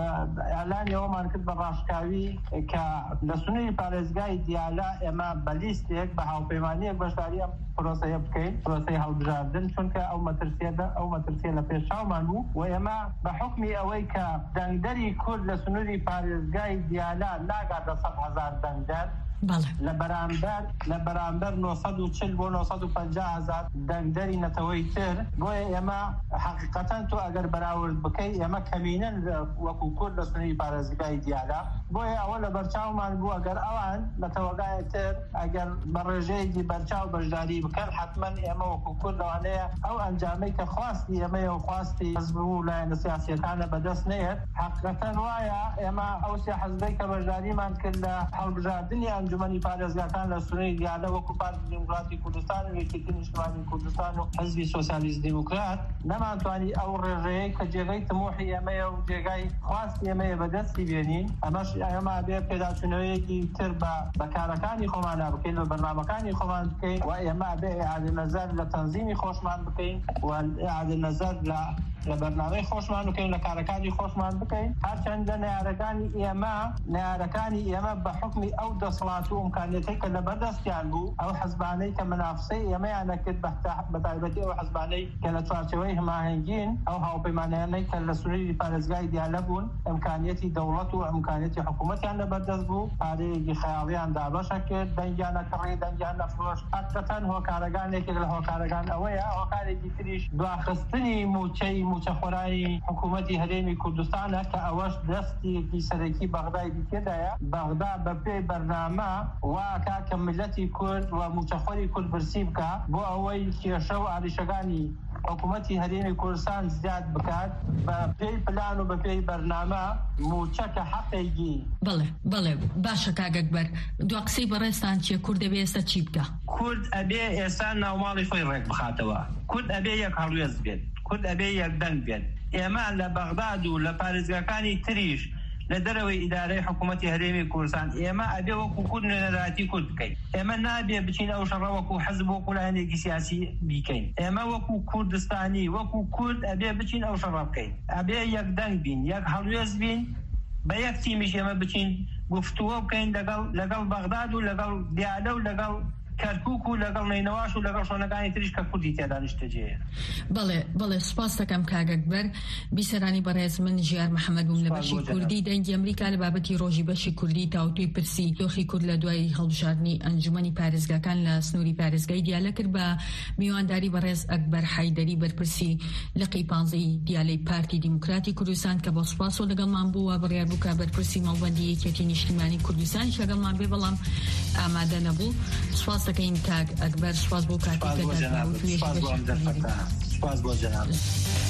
ئەعلانی ئەوەمان کرد بە ڕاشکاوی کە لە سنووری پارێزگای دیالە ئێمە بە لیستێک بە هاوپەیمانیەک بەشداری ئەم پرۆسەیە بکەین پرۆسەی هەڵبژاردن چونکە ئەو مەترسیەدە ئەو مەترسیە لە پێشچاومان بوو و ئێمە بە حکمی ئەوەی کە دەنگدەری کورد لە سنووری پارێزگای دیالە ناگاتە سەد هەزار دەنگدەر لە بەرامبەر لە بەرامبەر نۆ سەد و چل بۆ نۆ سەد و پەنجا هەزار دەنگدەری نەتەوەی تر بۆیە ئێمە حقیقەتەن تۆ ئەگەر بەراورد بکەی ئێمە کەمینەن وەکو کورد لە سنووری پارێزگای دیالە بۆیە ئەوە لە بەرچاومان بوو ئەگەر ئەوان لە تەوەگایە تر ئەگەر بە ڕێژەیەکی بەرچاو بەشداری بکەن حتمەن ئێمە وەکو کورد لەوانەیە ئەو ئەنجامەی کە خواستی ئێمەیە و خواستی حزب و لایەنە سیاسیەکانە بەدەست نەیەت حقیقەتەن وایە ئێمە ئەو سێ حزبەی کە بەشداریمان کرد لە هەڵبژاردننی ئەنجومەنی پارێزگاکان لە سنووری دیالە وەکو پارتی دیموکراتی کوردستان و یەکێتی نیشتیمانی کوردستان و حزبی سۆسیالیست دیموکرات نەمانتوانی ئەو ڕێژەیەی کە جێگەی تمۆحی ئێمەیە و جێگای خواستی ئێمەیە بەدەستی بێنین ئەمەش ئێمە بێ پێداچوونەوەیەکی تر بە بەکارەکانی خۆمانە بکەین و بەرنامەکانی خۆمان بکەین و ئێمە بێ ئیعادە نەزەر لە تەنزیمی خۆشمان بکەین و ئیعادە نەزەر لە لە بەرنامەی خۆشمان بکەین لە کارەکانی خۆشمان بکەین هەرچەندە نەیارەکانی ئێمە نەیارەکانی ئێمە بە حکمی ئەو دەسەڵات و ئیمکانیەتەی کە لە بەردەستیان بوو ئەو حەزبانەی کە منافسەی ئێمەیانە کرد بە تایبەتی ئەو حەزبانەی کە لە چوارچەوەی هەماهەنگین ئەو هاوپەیمانیانەی کە لە سنووری پارێزگای دیالە بوون ئیمکانیەتی دەوڵەت و ئیمکانیەتی حکوومەتیان لە بەردەست بوو پارەیەکی خەیاڵیان دابەشە کرد دەنگیانە کڕی دەنگیان نەفرۆش حقیقەتەن هۆکارەکانێکێک لە هۆکارەکان ئەوەیە هۆکارێکی تریش دواخستنی موچەی موچەخۆرانی حکوومەتی هەرێمی کوردستانە کە ئەوەش دەستێکی سەرەکی بەغدای دیکێدایە بەغدا بە پێی بەرنامە واکە کە ملەتی کورد و موچەخۆری کورد برسی بکە بۆ ئەوەی کێشە و ئاریشەکانی حکوومەتی هەرێمی کوردستان زیاد بکات بە پێی پلان و بە پێی بەرنامە موچەکە حەقێکی بڵێ بڵێ باشە کاگەکبەر دو قسەی بەڕێستان چیە کورد دەبێ ئێستا چی بکە کورد ئەبێ ئێستا ناوماڵی خۆی ڕێک بخاتەوە کورد ئەبێ یەک هەڵوێست بێت کورد ئەبێ یەک دەنگ بێت ئێمە لە بەغداد و لە پارێزگاکانی تریش لە دەرەوەی ئیدارەی حکوومەتی هەرێمی کوردستان ئێمە ئەبێ وەکو کورد نێرەتی کورد بکەین ئێمە نابێ بچین ئەو شەڕە وەکو حەزب وەکو لایەنێکی سیاسی بیکەین ئێمە وەکو کوردستانی وەکو کورد ئەبێ بچین ئەو شەڕە بکەین ئەبێ یەکدەنگ بین یەک هەڵوێز بین بە یەک تیمیش ئێمە بچین گفتووە بکەین لەگەڵ لەگەڵ بەغداد و لەگەڵ دیالە و لەگەڵ کەرکووک و لەگەڵ نینەواش و لەگەڵ شوێنەکانی تریش کە کوردی تێدا نیشتەجێیە. بەڵێ بەڵێ سوپاس دەکەم کاگەکبەر بیسەرانی بەڕێز من ژیار محەممەد بووم لە بەشی کوردی دەنگی ئەمریکا لە بابەتی ڕۆژی بەشی کوردی تاوتوی پرسی دۆخی کورد لە دوای هەڵبژاردننی ئەنجومەنی پارێزگاکان لە سنووری پارێزگای دیالە کرد بە میوانداری بەڕێز ئەکبەر حەیدەری بەرپرسی لقی پانزەی دیالەی پارتی دیموکراتی کوردستان کە بە سوپاس و لەگەڵمان بووە بڕیار بوو کە بەرپرسی مەڵبەندی یەکێتی نیشتیمانی کوردستان لەگەڵمان بێ بەڵام ئامادە نەبوو. سوپاس دەکەین کاگ ئەکبەر سوپاس بۆ کاتێک کە داوە و توێژی بەشی کوردی. سپاس بۆ جەناب.